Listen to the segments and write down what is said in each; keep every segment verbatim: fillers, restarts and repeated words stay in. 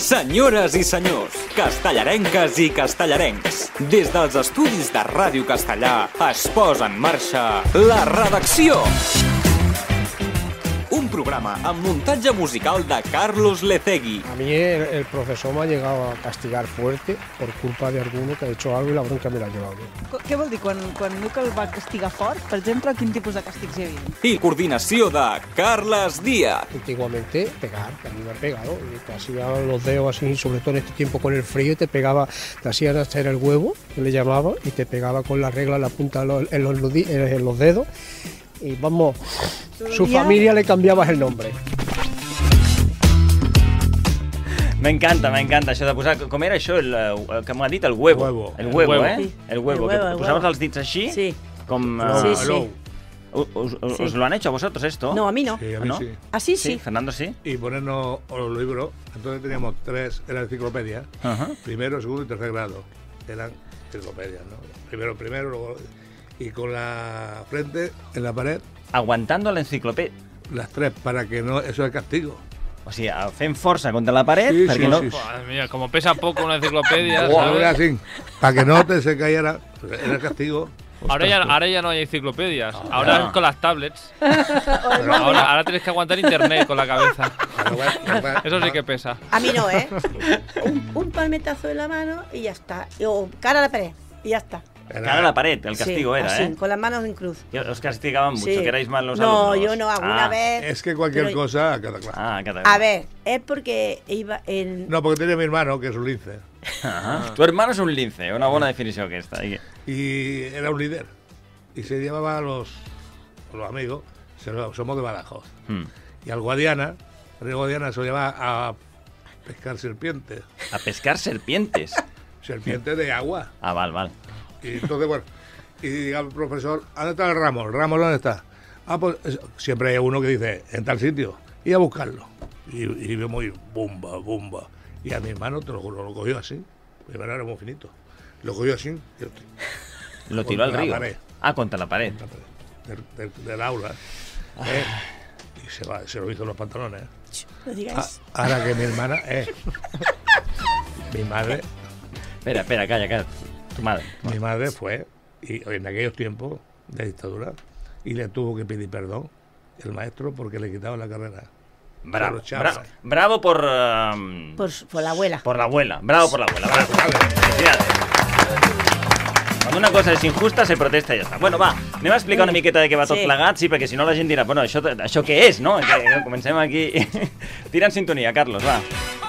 Senyores i senyors, castellarenques i castellarencs, des dels estudis de Ràdio Castellà es posa en marxa La Redacció. Un programa amb muntatge musical de Carlos Lecegui. A mí el, el profesor me ha llegado a castigar fuerte por culpa de alguno que ha hecho algo y la bronca me la ha llevado bien. Què vol dir quan, quan diu que el va castigar fort? Per exemple, quin tipus de càstigs hi havia? I coordinació de Carles Díaz. Antiguamente pegar, que a mí me han pegado, y te hacían los dedos así, sobre todo en este tiempo con el frío, y te pegaba, te hacían hacer el huevo, que le llamaban, y te pegaba con la regla en la punta de los, en los, nudi- en los dedos. Y vamos, su familia le cambiaba el nombre. M'encanta, m'encanta això de posar... Com era això, el, el que m'ha dit? El huevo. Huevo. El huevo, El huevo. eh? Sí. El huevo. El Que huevo, el posaves huevo. els dits així, Sí. com... Sí, uh, sí. ¿Os, os, Sí. ¿Os lo han hecho a vosotros esto? No, a mí no. Sí, a mí ¿No? sí. ¿Ah, sí? Sí, Sí. Fernando, sí. Y ponernos los libros, entonces teníamos tres, era enciclopedia, Ajá. primero, segundo y tercer grado, eran enciclopedias, ¿no? Primero, primero, luego, y con la frente en la pared, Aguantando la enciclopedia. las tres, para que no, eso es castigo. O sigui, fent força contra la paret Sí, perquè sí, no... sí, sí. Madre mía, como pesa poco una enciclopedia, Wow, era ¿sabes? así, para que no te se cayera, era castigo. Ahora ya, ahora ya no hay enciclopedias, ahora ya. es con las tablets. Ahora, ahora tienes que aguantar internet con la cabeza. Pero bueno, bueno, Eso sí que pesa. A mí no, ¿eh? Un, un palmetazo en la mano y ya está. O cara a la pared y ya está. era- Cara a la paret, el castigo Sí, era, así, ¿eh? con las manos en cruz. Que os castigaban mucho, Sí. que erais malos No, alumnos. yo no, alguna Ah. vez. Es que cualquier Pero- cosa queda claro. Ah, cada A ver, es porque iba en. No, porque tenía mi hermano, que es un lince, Ah. Tu hermano es un lince, una bona definició aquesta. I- y era un líder, y se llevaba a los, a los amigos, se lo- somos de Badajoz, Hmm. y al Guadiana, el río Guadiana se lo llevaba a pescar serpientes, A pescar serpientes. serpientes de agua. Ah, val, val. Y entonces, bueno, y diga el profesor, ¿dónde está el ramo? ¿El ramo dónde está? Ah, pues es- siempre hay uno que dice, en tal sitio, y a buscarlo. Y, y vemos ir, bumba, bumba. Y a mi hermano, te lo juro, lo cogió así. Mi hermano era muy finito. Lo cogió así, y- Lo tiró al Contra la río. pared. Ah, contra la pared. del, del- del aula. ¿eh? Y se, va, se lo hizo en los pantalones. No digáis. Ah, ahora que mi hermana, eh, mi madre, Espera, espera, calla, calla. Tu madre. mi madre fue, y en aquellos tiempos de dictadura, y le tuvo que pedir perdón el maestro porque le quitaba la carrera. Bravo, Pero, chaval. bravo, bravo por, um, Por, por la abuela. por la abuela. Bravo por la abuela. Bravo. Vale. Felicidades. Quan una cosa és injusta, se protesta i ja està. Bueno, va, anem a explicar una miqueta de què va tot Sí. plegat, sí, perquè si no la gent dirà, bueno, això, això què és, no? Que, que comencem aquí. Tira en sintonia, Carlos, va.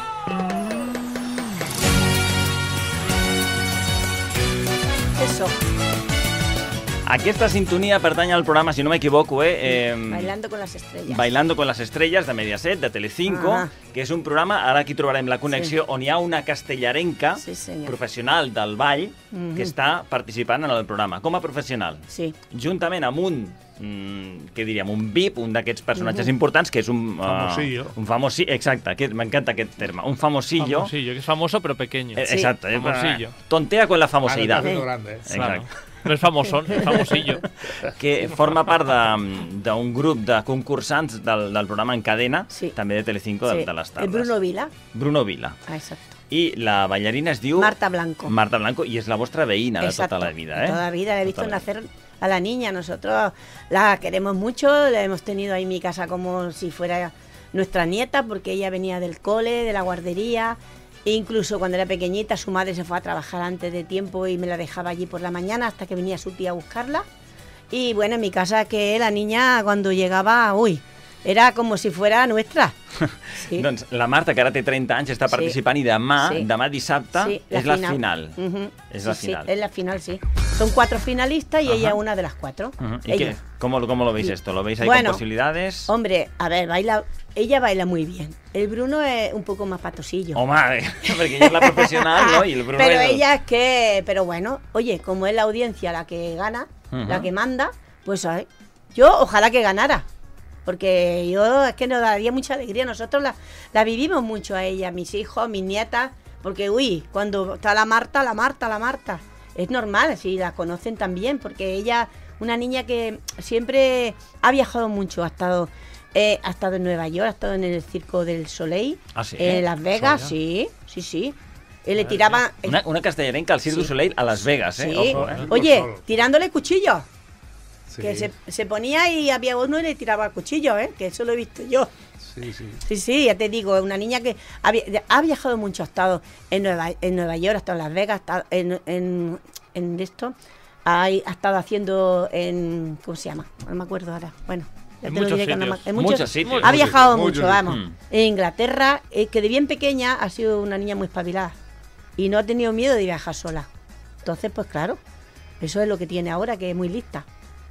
Eso. Aquesta sintonia pertany al programa, si no m'equivoco, eh? eh Bailando con las estrellas. Bailando con las estrellas de Mediaset, de Telecinco, Ah. que és un programa, ara aquí trobarem la connexió, on hi ha una castellarenca Sí, senyor. professional del ball Mhm. que està participant en el programa, com a professional. Sí. Juntament amb un, mm, què diríem, un V I P, un d'aquests personatges importants, que és un... uh, Famosillo. un famosillo, exacte, que m'encanta aquest terme, un famosillo. Famosillo, que es famoso pero pequeño. Eh, Sí. Exacte, eh, Famosillo. tontea con la Ahora está famosidad. haciendo grande, ¿eh? Claro. Exacte. No es famosón, es famosillo. Que forma part de- d'un grup de concursants del, del programa En Cadena, Sí. també de Telecinco, de, Sí. de les El tardes. Bruno Vila. Bruno Vila. Ah, exacto. I la ballarina es diu... Marta Blanco. Marta Blanco, i és la vostra veïna de Exacto. tota la vida, eh? Toda la vida la he visto Tota la- nacer a la niña. Nosotros la queremos mucho, la hemos tenido ahí en mi casa como si fuera nuestra nieta, porque ella venía del cole, de la guardería. E incluso cuando era pequeñita, su madre se fue a trabajar antes de tiempo y me la dejaba allí por la mañana hasta que venía su tía a buscarla. Y bueno, en mi casa que la niña cuando llegaba, uy, era como si fuera nuestra. Sí. Doncs la Marta, que ara té trenta anys, està Sí. participant i demà, Sí. demà dissabte, Sí, és la final. Ujú. És Sí, la sí, final. es la final, sí. Son cuatro finalistas y Ajá. ella una de las cuatro. Ujú. ¿Y Ella. qué? ¿Cómo, ¿Cómo lo veis esto? ¿Lo veis ahí Bueno, con posibilidades? Hombre, a ver, baila, ella baila muy bien. El Bruno es un poco más patosillo. Home, perquè ella és la professional, no? I el Bruno pero és el- ella es que, pero bueno, oye, como es la audiencia la que gana, Ujú. la que manda, pues ay, yo ojalá que ganara. Porque yo es que nos daría mucha alegría. Nosotros la, la vivimos mucho a ella, mis hijos, mis nietas. Porque, uy, cuando está la Marta, la Marta, la Marta. Es normal, si la conocen también, porque ella, una niña que siempre ha viajado mucho, ha estado Eh, ha estado en Nueva York, ha estado en el Circo del Soleil, Ah, sí? en Las Vegas, Sola. sí, sí, sí. Él le tiraba... Una, una castellarenca al Cirque Sí. du Soleil a Las Vegas, ¿eh? Sí. Ojo, ¿eh? Oye, Solo. tirándole cuchillos. Sí, Que se, se ponía y había uno y le tiraba cuchillos, ¿eh? Que eso lo he visto yo. sí, sí. Sí, sí, ya te digo, una niña que ha, via- ha viajado mucho, ha estado en Nueva, en Nueva York, ha estado en Las Vegas, ha estado en, en, en esto, ha, ha estado haciendo en... ¿Cómo se llama? No me acuerdo ahora. Bueno, ya En te lo muchos diré cuando sitios. me- en Muchos sitios. Ha viajado Muchos mucho, sitios. vamos. Mm. En Inglaterra, eh, que de bien pequeña ha sido una niña muy espabilada y no ha tenido miedo de viajar sola. Entonces, pues claro, eso es lo que tiene ahora, que es muy lista.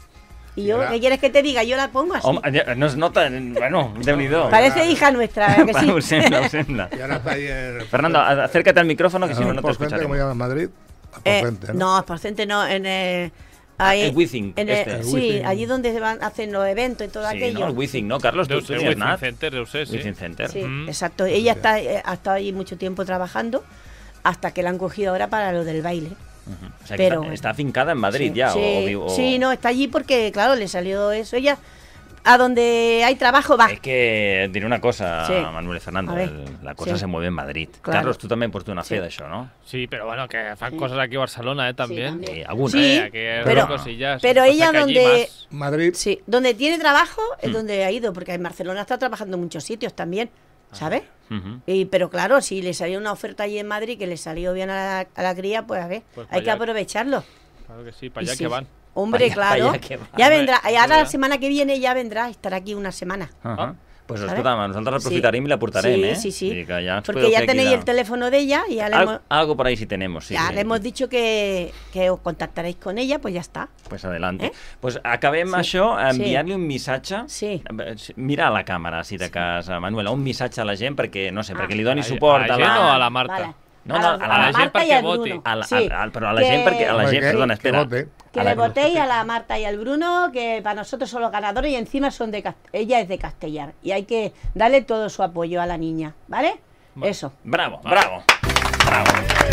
Y Y yo, ahora- ¿qué quieres que te diga? Yo la pongo así. Home, ja, no es nota... Bueno, déu-n'hi-do. Parece hija nuestra, ¿verdad que sí? Ho sembla, ho sembla. Y ahora está ahí en... Fernando, acércate al micrófono que si no, no te por frente, escucharemos. ¿cómo llama en Madrid? A Eh, Porcente, ¿no? no, por centro no, en el... ahí- el Withing, en el- este. El sí, Withing. allí donde se van hacen los eventos y todo Sí, aquello. no? El Withing, ¿no, Carlos? Deu Tu, tu ser, tenies Withing anat? Center, deu ser, sí. Withing Center. Sí, Mm. exacto. Ella está, eh, ha estado allí mucho tiempo trabajando hasta que la han cogido ahora para lo del baile. Ujú. O sea, que Pero- está, está afincada en Madrid sí, ya. sí, o, o viu- o- sí, no, está allí porque, claro, le salió eso. Ella, a donde hay trabajo, va. Es que diré una cosa, Sí. Manuel y Fernando, A ver, el- la cosa sí. se mueve en Madrid. Claro. Carlos, tu també pots donar fe Sí. d'això, no? Sí, pero bueno, que fan Sí. cosas aquí en Barcelona, ¿eh? También. también. Sí, alguna. Sí, Eh, aquí hay pero- cosillas. pero Pasa ella que allí donde- más- Madrid, Sí, donde tiene trabajo es Mm. donde ha ido, porque en Barcelona está trabajando en muchos sitios también, ¿sabes? Ujú. Y, pero claro, si le salió una oferta allí en Madrid que le salió bien a la, a la cría, pues a ver, Pues hay para que allá- aprovecharlo. Claro que sí, para Y allá sí, que van. Hombre, Para allá- claro. para allá que van. Ya Hombre, vendrá. Y ahora joder. la semana que viene ya vendrá, estará aquí una semana. Ajá. Pues ¿Sabes? escolta, nosaltres l'aprofitarem i la portarem, sí, eh? Sí, sí, Vull dir que ja ens porque podeu ya fer aquí tenéis de- el teléfono de ella y ya le Al- hemos, algo por ahí sí tenemos, sí. ya sí. le hemos dicho que, que os contactaréis con ella, pues ya está. Pues adelante. Eh? Pues acabem Sí. això, Sí. enviar-li un missatge. Sí. Mira a la càmera, si de cas, Manuela, un missatge a la gent perquè, no sé, Ah. perquè li doni A- suport a a la la... gent o a la Marta? Vale. No, a no, la, a la a la gent Marta y perquè al voti. Bruno. A la, Sí. a, a, però a la Que- gent perquè... A la Home, gent, que- perdona, que espera. vote. Que A le la- votéis a la Marta y al Bruno, que para nosotros son los ganadores y encima son de Cast- ella es de Castellar. Y hay que darle todo su apoyo a la niña, ¿vale? Vale. Eso. Bravo, bravo. Bravo.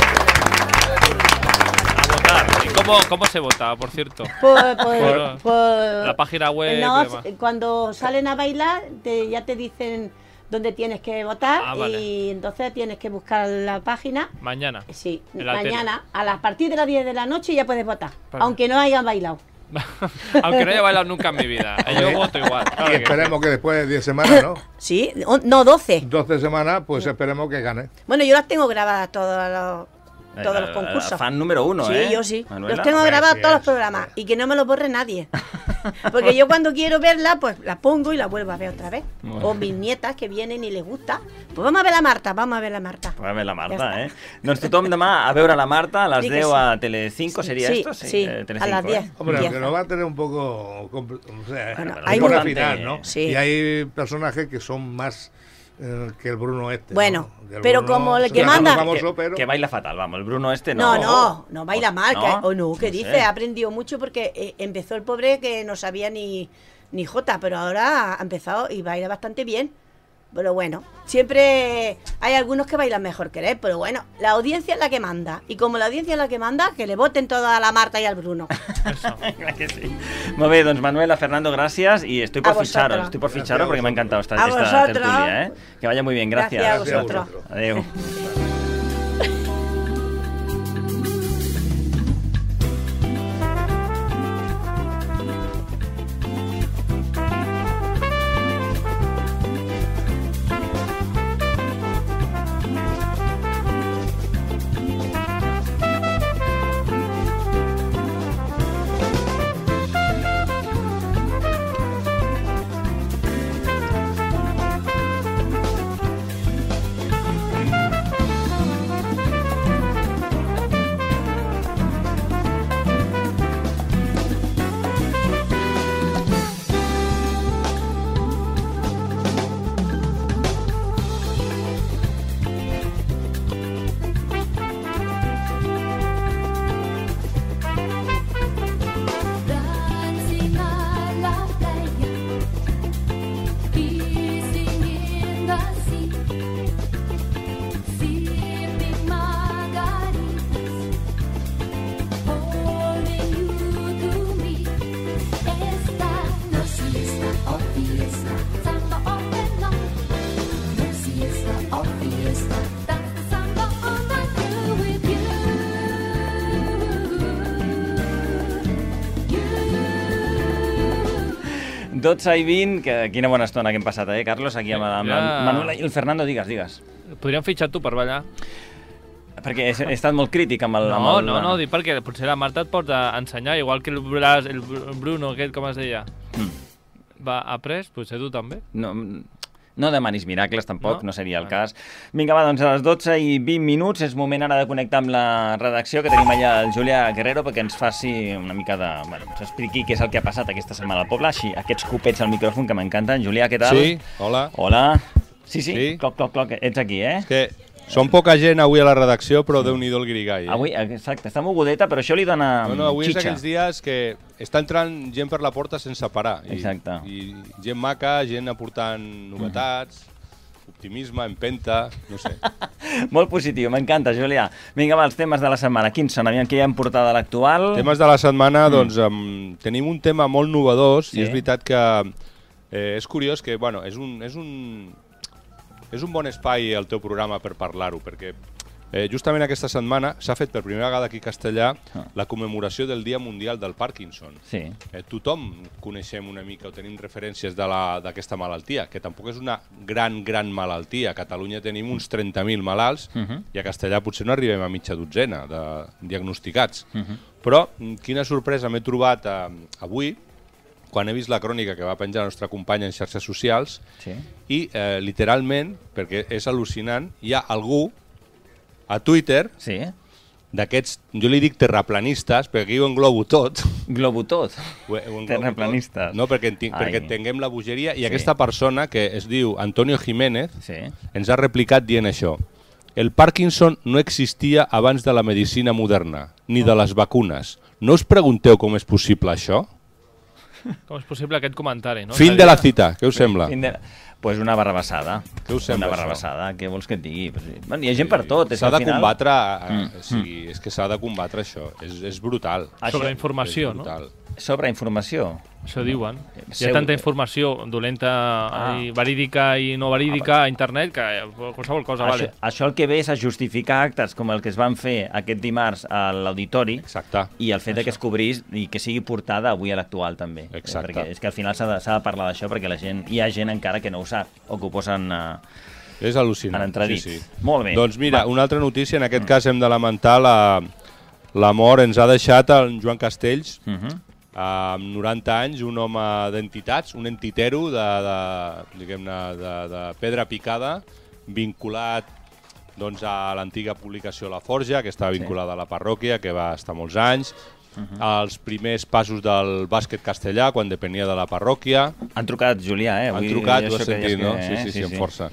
A votar. ¿Y cómo, cómo se vota, por cierto? Por, por- Por- por- la página web No, y demás. cuando salen a bailar te- ya te dicen dónde tienes que votar Ah, vale. y entonces tienes que buscar la página. Mañana. Sí, En la mañana a las partir de las diez de la noche ya puedes votar, Vale. aunque no hayan bailado. Aunque no haya bailado nunca en mi vida. Yo voto igual. claro y que esperemos que después de diez semanas, ¿no? Sí, o- no, doce. doce semanas, pues esperemos que gane. Bueno, yo las tengo grabadas todos los, todos los Eh, concursos. Fan número uno, Sí, eh? yo sí. Manuela. Los tengo Hombre, grabados sí todos los es. programas y que no me los borre nadie. Porque yo cuando quiero verla, pues la pongo y la vuelvo a ver otra vez. Bueno. O mis nietas que vienen y les gusta. Pues vamos a ver a Marta, vamos a ver a Marta. Pues a veure la Ja Marta, està. eh? Doncs tothom demà a veure la Marta a les Sí que deu sí. a Telecinco, ¿sería Sí, esto? sí, eh, a Telecinco, las diez. ¿eh? Hombre, Diez. aunque nos va a tener un poco... compl- O sea, Bueno, un hay poco muy- final, ¿no? Sí. Y hay personajes que son más eh, que el Bruno este. Bueno, ¿no? Que el pero Bruno como el es que un manda- famoso, Que, pero... que baila fatal, vamos. El Bruno este no. No, no, no baila mal. ¿No? Que, o no, ¿qué No dice? sé. Ha aprendido mucho porque eh, empezó el pobre que no sabía ni, ni jota, pero ahora ha empezado y baila bastante bien. Pero bueno, siempre hay algunos que bailan mejor que él, pero bueno, la audiencia es la que manda. Y como la audiencia es la que manda, que le voten toda a la Marta y al Bruno. Clar que sí. Molt bé, doncs Manuela, Fernando, gracias y estoy por A ficharos, vosotros. estoy por Gracias ficharos a porque me ha vosotros. encantado esta, A esta vosotros. tertulia, ¿eh? Que vaya muy bien, gracias. Gracias a Gracias a vosotros. vosotros. Adeu. dotze i vint, que quina bona estona que hem passat, eh, Carlos? Aquí amb, amb Ja. el Manuel i el Fernando, digues, digues. Podríem fitxar tu per ballar. Perquè he, he estat molt crític amb el... No, amb el... no, no, dic perquè potser la Marta et pot eh, ensenyar, igual que el, Blas, el Bruno, aquest, com es deia, Mm. va après, potser tu també. No, no demanis miracles, tampoc, no, No? no seria el Vale. cas. Vinga, va, doncs a les dotze i vint minuts és moment ara de connectar amb la redacció, que tenim allà el Julià Guerrero, perquè ens faci una mica de... Bueno, ens expliqui què és el que ha passat aquesta setmana al poble. Així, aquests copets al micròfon que m'encanten. Julià, què tal? Sí, hola. Hola. Sí, sí, Sí. cloc, cloc, cloc, ets aquí, eh? És que som poca gent avui a la redacció, però déu-n'hi-do el guirigall. Eh? Avui, exacte, està mogudeta, però això li dona No, no, avui xitxa. és aquells dies que està entrant gent per la porta sense parar. I, Exacte. I gent maca, gent aportant novetats, optimisme, empenta, no sé. Molt positiu, m'encanta, Julià. Vinga, va, els temes de la setmana. Quins són? Aviam que hi ha en portada a l'actual. Temes de la setmana, doncs, um, tenim un tema molt novedós Sí. i és veritat que eh, és curiós que, bueno, és un, és un, és un bon espai el teu programa per parlar-ho, perquè eh, justament aquesta setmana s'ha fet per primera vegada aquí a Castellà Ah. la commemoració del Dia Mundial del Parkinson. Sí. Eh, tothom coneixem una mica o tenim referències de la- d'aquesta malaltia, que tampoc és una gran, gran malaltia. A Catalunya tenim uns trenta mil malalts Uh -huh. i a Castellà potser no arribem a mitja dotzena de diagnosticats. Uh -huh. Però mm, quina sorpresa m'he trobat eh, avui, quan he vist la crònica que va penjar la nostra companya en xarxes socials, Sí. i eh, literalment, perquè és al·lucinant, hi ha algú a Twitter Sí. d'aquests, jo li dic terraplanistes, perquè aquí ho englobo tot. Globo tot. Ho, ho englobo Terraplanistes. tot. No, perquè, enti- Ai. perquè entenguem la bogeria. I Sí. aquesta persona, que es diu Antonio Jiménez, Sí. ens ha replicat dient això. El Parkinson no existia abans de la medicina moderna, ni de les vacunes. No us pregunteu com és possible això? Com és possible aquest comentari, no? Fin de la cita, què us sembla? Fin de... Pues una barrabassada. Què us sembla, Una això? barrabassada, què vols que et digui? Pues, bueno, hi ha gent per tot. és S'ha que al de final- combatre, eh, Mm, o sigui, és que s'ha de combatre això. És, és brutal. Això- Sobre informació, és no? brutal. Sobre informació. Això diuen. Hi Seu- ha tanta informació dolenta, Ah. i verídica i no verídica a internet que qualsevol cosa Això, vale. això el que ve és a justificar actes com el que es van fer aquest dimarts a l'auditori Exacte. i el fet de que es cobrís i que sigui portada avui a l'actual també. Exacte. Perquè és que al final s'ha de, s'ha de parlar d'això perquè la gent, hi ha gent encara que no ho sap o que ho posen uh, És al·lucinant. en entredit. Sí, sí. Molt bé. Doncs mira, Va. una altra notícia, en aquest cas hem de lamentar la, la mort, ens ha deixat el Joan Castells, Uh -huh. amb noranta anys, un home d'entitats, un entitero de, de, diguem-ne, de, de pedra picada, vinculat doncs, a l'antiga publicació La Forja, que estava vinculada a la parròquia, que va estar molts anys, als primers passos del bàsquet castellà, quan depenia de la parròquia. Han trucat, Julià, eh? Han Avui trucat, jo ho has això que sentit, és no? que- Sí, eh? sí, sí, amb força.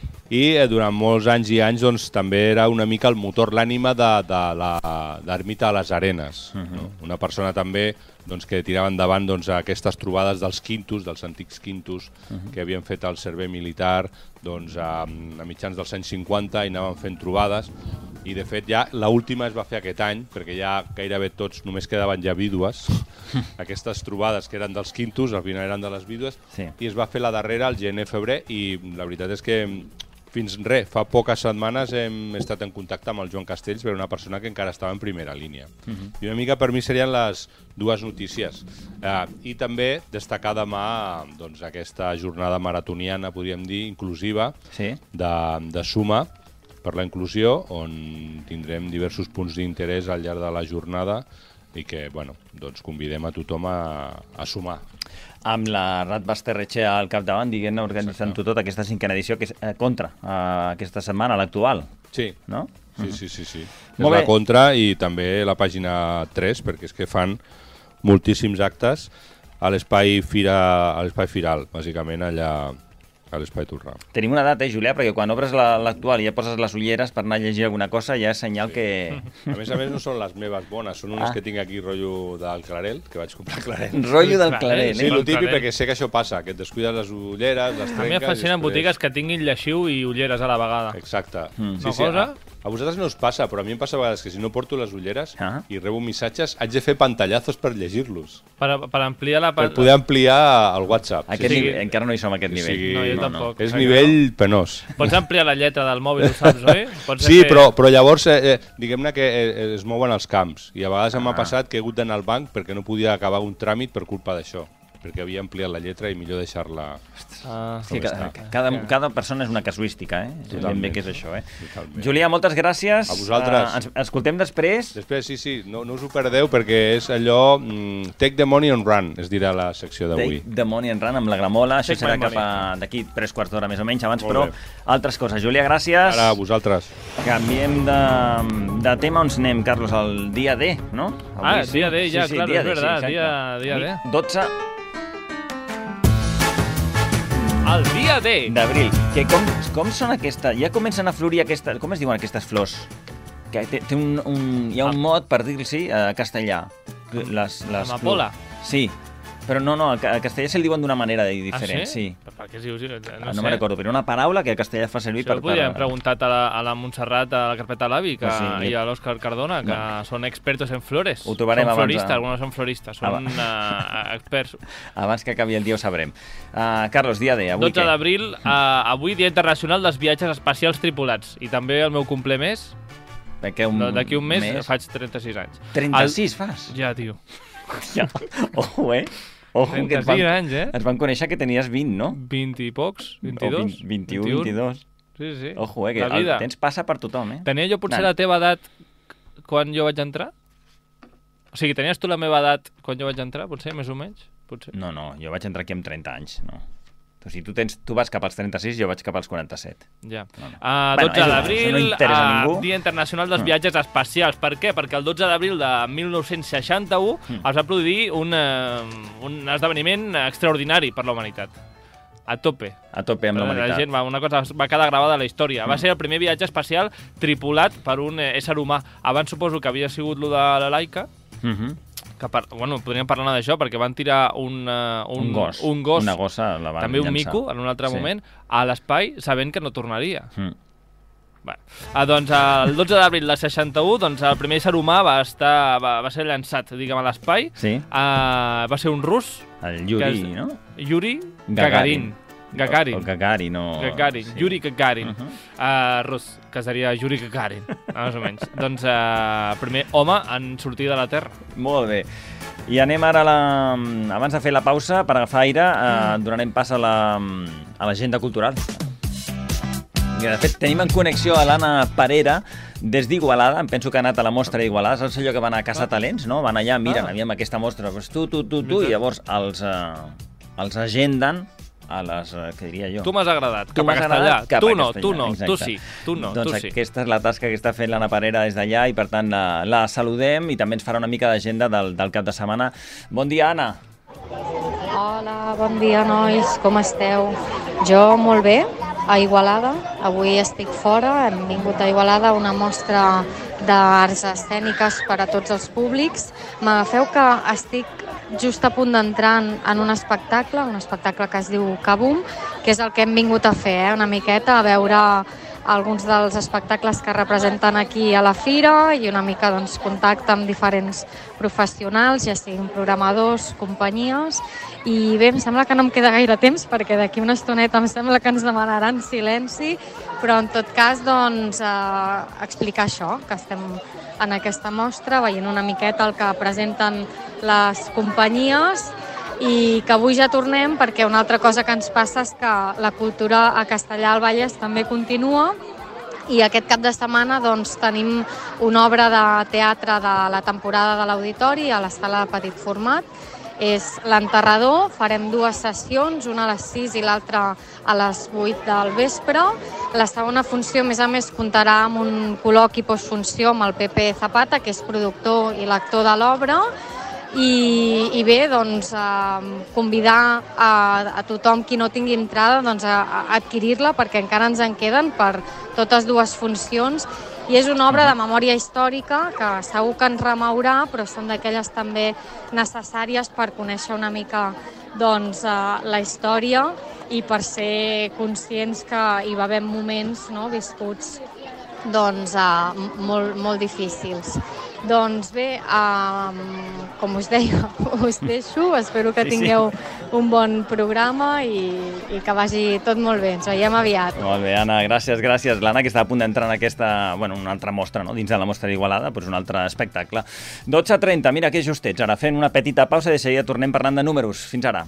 I eh, durant molts anys i anys doncs, també era una mica el motor, l'ànima de, de la d'Ermita de les Arenes. Mhm. No? Una persona també doncs, que tirava endavant doncs, aquestes trobades dels quintos, dels antics quintos, Mhm. que havien fet el servei militar doncs, a, a mitjans dels anys cinquanta i anaven fent trobades. I de fet ja l'última es va fer aquest any, perquè ja gairebé tots només quedaven ja vídues. Aquestes trobades que eren dels quintos, al final eren de les vídues, Sí. i es va fer la darrera al gener-febrer, i la veritat és que fins res, fa poques setmanes hem estat en contacte amb el Joan Castells, per una persona que encara estava en primera línia. Mhm. I una mica per mi serien les dues notícies. Eh, I també destacar demà doncs, aquesta jornada maratoniana, podríem dir, inclusiva, Sí. de, de Suma per la inclusió, on tindrem diversos punts d'interès al llarg de la jornada i que, bueno, doncs convidem a tothom a, a sumar. Amb la Rat Basterretxea al capdavant, diguem-ne, organitzant-ho tot, aquesta cinquena edició, que és eh, contra eh, aquesta setmana, l'actual, Sí, no? sí, sí, sí, sí. Molt és bé. la contra i també la pàgina tres, perquè és que fan moltíssims actes a l'espai fira, a l'espai firal, bàsicament allà a l'Espai Torrà. Tenim una data, eh, Julià, perquè quan obres la- l'actual i ja poses les ulleres per anar a llegir alguna cosa, ja és senyal que... A més a més no són les meves bones, són unes Ah. que tinc aquí rotllo del Clarel, que vaig comprar a Clarel. Rotllo del Clarent, Clarent, Sí, eh? el típic, Clarel. perquè sé que això passa, que et descuides les ulleres, les A mi trenques... em fascinen i després- botigues que tinguin lleixiu i ulleres a la vegada. Exacte. Mm. Una cosa- A, a vosaltres no us passa, però a mi em passa a vegades que si no porto les ulleres Ah. i rebo missatges, haig de fer pantallazos per llegir-los, Per, per ampliar la... per poder ampliar el WhatsApp. Aquest Sí, nivell, sí. encara no hi som a aquest O nivell. sigui, No, jo no, tampoc. És Encara nivell penós. Pots ampliar la lletra del mòbil, ho saps, oi? Pots Sí, fer- però, però llavors eh, eh, diguem-ne que eh, es mouen els camps i a vegades Ah. m'ha passat que he hagut d'anar al banc perquè no podia acabar un tràmit per culpa d'això. perquè havia ampliat la lletra i millor deixar-la... Ah, Sí, cada, cada, cada persona és una casuística, eh? Totalment. Ben bé que és això, eh? Totalment. Julià, moltes gràcies. A vosaltres. Uh, ens escoltem després. Després, sí, sí, no, no us ho perdeu perquè és allò... Mm, Take the money and run, es dirà la secció d'avui. Take the money and run amb la Gramola. Això Take serà my cap a money. d'aquí tres quarts d'hora més o menys. Abans, Molt però, bé. altres coses. Julià, gràcies. Ara, a vosaltres. Canviem de, de tema. On anem, Carlos? El dia D, no? Ah, sí. dia D, ja, sí, sí, claro, dia es D, verdad, sí, dia- dia D. dotze El dia D. d'abril. Que com, com són aquestes... Ja comencen a florir aquestes... Com es diuen aquestes flors? Que té, té un, un, hi ha un mot per dir-los a castellà. Les, les Amapola. flors. Sí, però no, no, a castellà se li diuen d'una manera diferent. Ah, sí? sí. Per què es diu? No, No, sé. no me'n recordo, però una paraula que a castellà fa servir Això per... ho podríem preguntat a la, a la Montserrat, a la Carpeta Lavi, que, Pues sí, i a l'Òscar Cardona, que No. són expertos en flores. Ho trobarem són abans, floristes, eh? alguns són floristes, són uh, experts. Abans que acabi el dia ho sabrem. Uh, Carlos, dia D, avui dotze què? d'abril, uh, avui Dia Internacional dels Viatges Espacials Tripulats. I també el meu compler més, Perquè un d'aquí un mes, faig trenta-sis anys. trenta-sis fas? Ja, tio. Ja. Ojo, eh? Ojo, que ens trenta-sis van, anys, eh? ens van conèixer que tenies vint, no? vint i pocs, O vint-i-dos. vint, vint-i-u, vint-i-dos. Sí, sí. Ojo, eh? Que La el vida. temps passa per tothom, eh? Tenia jo potser Nan. la teva edat quan jo vaig entrar? O sigui, tenies tu la meva edat quan jo vaig entrar, potser, més o menys? Potser. No, no, jo vaig entrar aquí amb trenta anys, no. O sigui, tu, tens, tu vas cap als trenta-sis i jo vaig cap als quaranta-set. Ja. No, no. Uh, Bueno, dotze és igual, d'abril, això no interessa a uh, ningú. Dia Internacional dels Mm. Viatges Espacials. Per què? Perquè el dotze d'abril de mil nou-cents seixanta-u Mm. es va produir un, uh, un esdeveniment extraordinari per la humanitat. A tope. A tope amb la La humanitat. gent va, una cosa va quedar gravada a la història. Mm. Va ser el primer viatge espacial tripulat per un eh, ésser humà. Abans suposo que havia sigut lo de la Laika, Mhm. que par bueno, podríem parlar d'això, perquè van tirar un, uh, un, Un gos. un gos, Una gossa la van també un llançar. mico, en un altre Sí. moment, a l'espai, sabent que no tornaria. Mm. Bueno, ah, doncs el dotze d'abril del seixanta-u, doncs el primer ser humà va estar va, va ser llançat, diguem, a l'espai. Sí, Uh, va ser un rus, el Yuri, que és- no? Yuri Gagarin. Gagarin. O, o Gagarin, o... Gagarin, sí. Yuri Gagarin. Uh -huh. uh, rus, que seria Yuri Gagarin, més o menys. Doncs uh, primer home en sortir de la Terra. Molt bé. I anem ara a la... Abans de fer la pausa, per agafar aire, eh, donarem pas a la a l'agenda cultural. I, de fet, tenim en connexió a l'Anna Parera des d'Igualada. Em penso que ha anat a la mostra d'Igualada. Saps allò que van a Casa Talents, no? Van allà, miren, Ah. aviam aquesta mostra. Pues tu, tu, tu, tu, i llavors els, eh, els agenden a les... Eh, què diria jo? Tu m'has agradat, Tu cap a m'has castellà. agradat cap Tu a no, castellà, tu no, exacte. tu sí, tu no, doncs tu sí. aquesta és la tasca que està fent l'Anna Parera des d'allà i, per tant, la, la saludem i també ens farà una mica d'agenda del, del cap de setmana. Bon dia, Anna. Hola, bon dia, nois, com esteu? Jo molt bé, a Igualada. Avui estic fora, hem vingut a Igualada a una mostra d'arts escèniques per a tots els públics. M'agafeu que estic just a punt d'entrar en, en un espectacle, un espectacle que es diu Kabum, que és el que hem vingut a fer, eh? Una miqueta a veure alguns dels espectacles que representen aquí a la fira i una mica, doncs, contacte amb diferents professionals, ja siguin programadors, companyies. I bé, em sembla que no em queda gaire temps perquè d'aquí una estoneta em sembla que ens demanaran silenci, però en tot cas, doncs, eh, explicar això, que estem en aquesta mostra, veient una miqueta el que presenten les companyies i que avui ja tornem perquè una altra cosa que ens passa és que la cultura a Castellar al Vallès també continua i aquest cap de setmana doncs, tenim una obra de teatre de la temporada de l'Auditori a la sala de petit format. És l'Enterrador, farem dues sessions, una a les sis i l'altra a les vuit del vespre. La segona funció, a més a més, comptarà amb un col·loqui postfunció amb el Pepe Zapata, que és productor i lector de l'obra. I, i bé, doncs, eh, convidar a, a tothom qui no tingui entrada doncs, a, a adquirir-la perquè encara ens en queden per totes dues funcions. I és una obra de memòria històrica que segur que ens remourà, però són d'aquelles també necessàries per conèixer una mica doncs, eh, la història i per ser conscients que hi va haver moments, no, viscuts doncs, eh, molt, molt difícils. Doncs bé, um, com us deia, us deixo, espero que Sí, sí. tingueu un bon programa i, i que vagi tot molt bé. Ens veiem aviat. Molt bé, Anna, gràcies, gràcies. L'Anna, que està a punt d'entrar en aquesta, bueno, una altra mostra, no? Dins de la mostra d'Igualada, doncs un altre espectacle. dotze trenta, mira que justets. Ara fent una petita pausa i de seguida tornem parlant de números. Fins ara.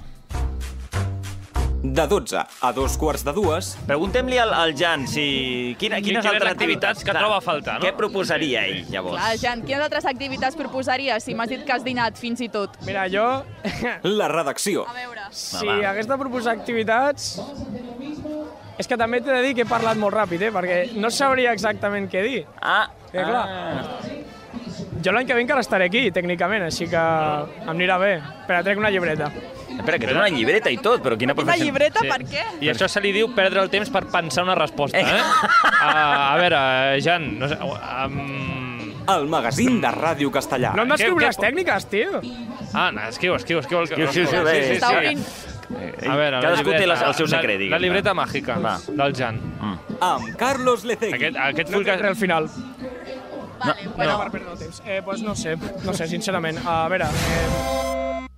De dotze a dos quarts de dues... Preguntem-li al, al Jan si... Quina, quines Quines altres activitats que Clar, troba a faltar, no? Què proposaria ell, llavors? Clar, Jan, quines altres activitats proposaries si m'has dit que has dinat fins i tot? Mira, jo, La redacció. A veure. si va. hagués de proposar activitats... És que també t'he de dir que he parlat molt ràpid, eh? Perquè no sabria exactament què dir. Ah, Que clar, ah. jo l'any que ve encara estaré aquí, tècnicament, així que em anirà bé. Però trec una llibreta. Espera, que té una llibreta i tot, però quina Una professió... llibreta, Sí. per què? I això se li diu perdre el temps per pensar una resposta, eh? a, a veure, Jan, no sé... Um... El magazín de Ràdio Castellà. No em descriu Què- què- les tècniques, tio. Ah, no, esquiu, esquiu, esquiu. Esquiu, sí, sí, bé. Està obrint. A veure, Cadascú té llibreta, la- el seu secret, la, diguem-ne. la llibreta màgica Va. del Jan. Amb Carlos Lecegui. Aquest, aquest No full que... tindré el final. Vale, No, bueno, per perdre el temps. Eh, pues no sé, no sé, sincerament. A veure, eh,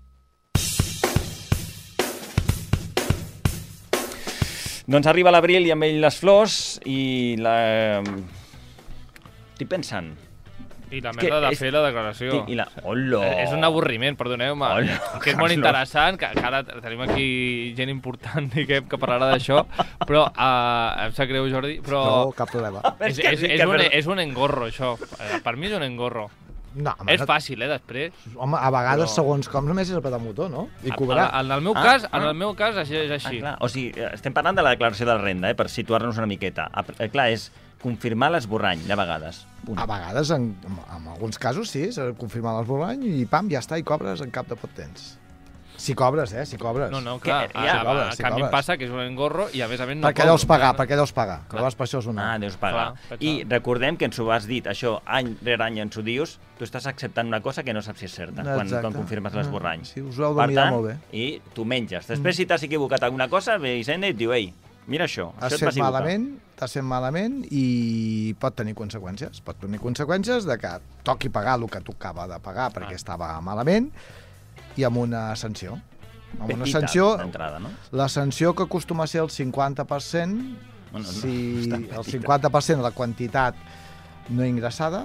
Doncs arriba l'abril i amb ell les flors i la... Estic pensant. I la que merda de és- fer la declaració. I la... Hola! Eh, És un avorriment, perdoneu-me. Hola, Que és molt Carlos. interessant, que, que ara tenim aquí gent important i que, que parlarà d'això, però uh, em sap greu, Jordi, però No, cap problema. és, És que és, sí és, que un, per- és un engorro, això. Eh, Per mi és un engorro. No, home, És fàcil, eh, després. home, a vegades, Però- segons com, només és apretar el motor, no? I En, cobrar. en el meu Ah, cas, en ah. el meu cas, això és Ah, així. clar. O sigui, estem parlant de la declaració de la renda, eh, per situar-nos una miqueta. Ah, eh, clar, és confirmar l'esborrany, de vegades. Punt. A vegades, en, en, en alguns casos, sí, s'ha de confirmar l'esborrany i pam, ja està, i cobres en cap de pot temps. Si cobres, eh, si cobres. No, no, clar. Que- A, ja, a, cobres, a, sí que a mi em cobres. passa que és un engorro i a més a més no Per què cobro. deus pagar? Per què deus pagar? Que llavors per això és una... Ah, deus pagar. Clar, I recordem que ens ho has dit, això, any rere any ens ho dius, tu estàs acceptant una cosa que no saps si és certa, quan, Exacte. quan confirmes l'esborrany. Sí, us ho heu de mirar molt bé. I tu menges. Després, si t'has equivocat alguna cosa, ve Hisenda i et diu, ei, mira això, Has això et vas fet equivocar. malament, t'has fet malament i pot tenir conseqüències. Pot tenir conseqüències de que toqui pagar el que tocava de pagar perquè Ah. estava malament i amb una sanció. Amb una Petita, sanció, d'entrada, no? la sanció que acostuma a ser el cinquanta per cent, Bueno, no, si està el petita. cinquanta per cent de la quantitat no ingressada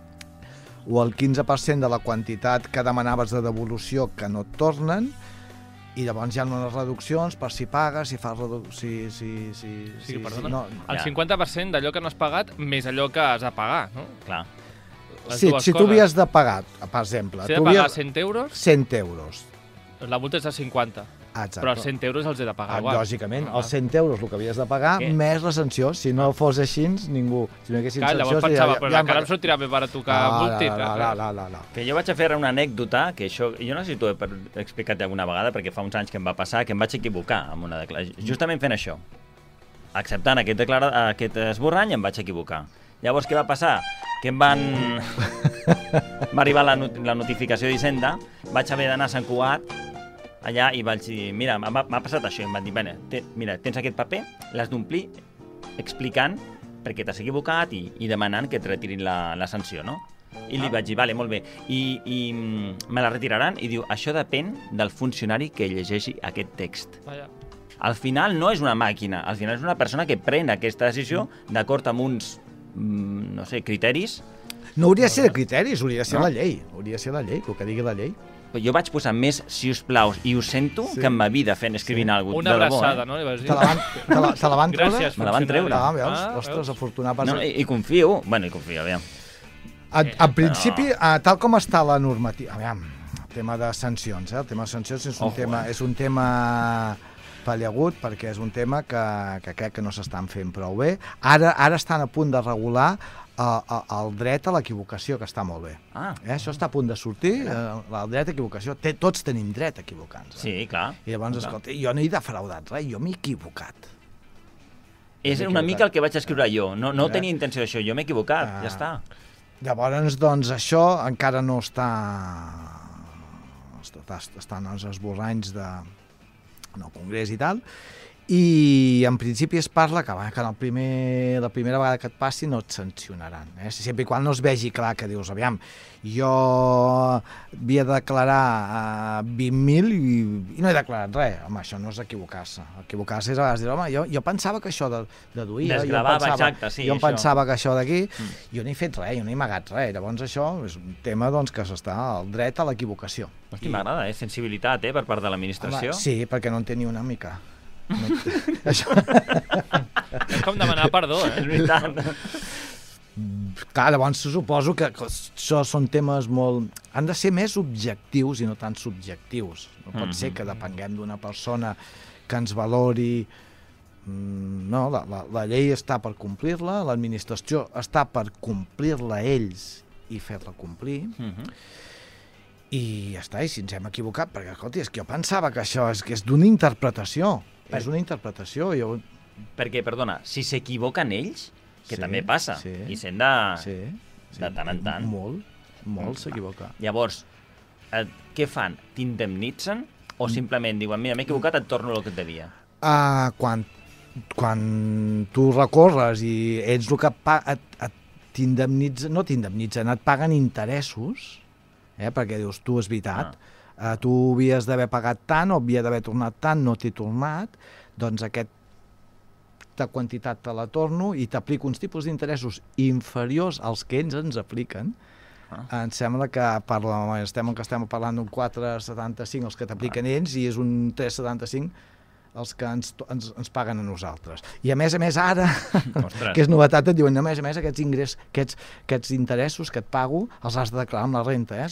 o el quinze per cent de la quantitat que demanaves de devolució que no et tornen, i llavors hi ha unes reduccions per si pagues, si fas redu... si, si, si, Sí, si, perdona. no, El Ja. cinquanta per cent d'allò que no has pagat més allò que has de pagar, no? Clar. Les sí, dues si tu coses. havies de pagar, per exemple, Si he tu de pagar havies- cent euros, cent euros. la multa és de cinquanta. Exacte. Però els cent euros els he de pagar Ah, igual. lògicament, Ah, els cent euros el que havies de pagar, Què? més la sanció. Si no fos així, ningú... Si no hi haguessin Clar, llavors sancions... pensava, ja, però ja, encara em sortirà més barat que no, multi. no, no, no, no, no, no. Que jo vaig a fer una anècdota, que això, jo no sé si t'ho he per- explicat alguna vegada, perquè fa uns anys que em va passar, que em vaig equivocar amb una declaració. Justament fent això. Acceptant aquest, declara... aquest esborrany, em vaig equivocar. Llavors, què va passar? Que em van... va arribar la, not la notificació d'Hisenda, vaig haver d'anar a Sant Cugat, allà, i vaig dir, mira, m'ha m'ha passat això, i em van dir, "Bene, te, mira, tens aquest paper, l'has d'omplir explicant perquè t'has equivocat i, i demanant que et retirin la, la sanció, no? I li vaig dir, vale, molt bé, i, i mm, me la retiraran? I diu, això depèn del funcionari que llegeixi aquest text. Vaja. Al final no és una màquina, al final és una persona que pren aquesta decisió d'acord amb uns, mm, no sé, criteris. No hauria de ser de criteris, hauria de ser No? la llei. Hauria de ser la llei, el que digui la llei. Però jo vaig posar més si us plaus i ho sento Sí. sí. que en ma vida fent escrivint sí. alguna Una cosa. De debò, abraçada, eh? no? Li vas dir. Te la van, te la, te la van treure? Gràcies, Me la van treure. Ah, funcionari. veus? Ah, Ostres, veus? afortunat. Vas... No, No, i, i confio, bueno, i confio, aviam. en, en principi, eh, tal com està la normativa... Aviam, el tema de sancions, eh? El tema de sancions és un, Ojo, tema, eh? és un tema pallegut perquè és un tema que, que crec que no s'estan fent prou bé. Ara, ara estan a punt de regular eh, eh, el dret a l'equivocació, que està molt bé. Ah, Eh? Això està a punt de sortir, eh, el dret a equivocació. Té, tots tenim dret a equivocar-nos. Eh? sí, clar. I llavors, clar. escolta, jo no he defraudat res, jo m'he equivocat. És m'he una equivocat. mica el que vaig escriure jo. No, no Eh? tenia intenció d'això, jo m'he equivocat, Ah. ja està. Llavors, doncs, això encara no està... està estan els esborranys de... en el Congrés i tal, I en principi es parla que, que en el primer, la primera vegada que et passi no et sancionaran. Eh? Sempre i quan no es vegi clar que dius, aviam, jo havia de declarar uh, vint mil i, i no he declarat res. Home, això no és equivocar-se. Equivocar-se és a vegades dir, home, jo, jo pensava que això de, de duia, Desgravava, jo pensava, exacte, sí, jo això. pensava que això d'aquí, Mm. jo no he fet res, jo no he amagat res. Llavors això és un tema doncs, que s'està al dret a l'equivocació. Hosti, m'agrada, eh? Sensibilitat, eh? Per part de l'administració. Sí, perquè no en té ni una mica. No, això... És com demanar perdó, eh? És veritat. Clar, llavors suposo que això són temes molt... Han de ser més objectius i no tan subjectius. No pot Mm-hmm. ser que depenguem d'una persona que ens valori... No, la, la, la llei està per complir-la, l'administració està per complir-la ells i fer-la complir, Mm-hmm. i ja està, i si ens hem equivocat, perquè, escolti, és que jo pensava que això és, que és d'una interpretació, Per- és una interpretació, jo... Perquè, perdona, si s'equivoquen ells, que Sí, també passa, sí. i s'hem de... Sí, sí, de tant en tant. Molt, molt s'equivoca. Llavors, eh, què fan? T'indemnitzen? O simplement diuen, mira, m'he equivocat, et torno el que et devia? Uh, quan, quan tu recorres i ets el que pa, et, et t'indemnitzen, no t'indemnitzen, et paguen interessos, eh, perquè dius, tu és veritat, ah. uh, tu havies d'haver pagat tant o havia d'haver tornat tant, no t'he tornat, doncs aquesta quantitat te la torno i t'aplico uns tipus d'interessos inferiors als que ells ens apliquen. Ah. Em sembla que parla, estem, que estem parlant d'un quatre coma setanta-cinc els que t'apliquen ah. ells i és un tres coma setanta-cinc els que ens, ens, ens paguen a nosaltres. I a més a més ara, que és novetat, et diuen, a més a més aquests ingrés, aquests, aquests interessos que et pago els has de declarar amb la renta, eh?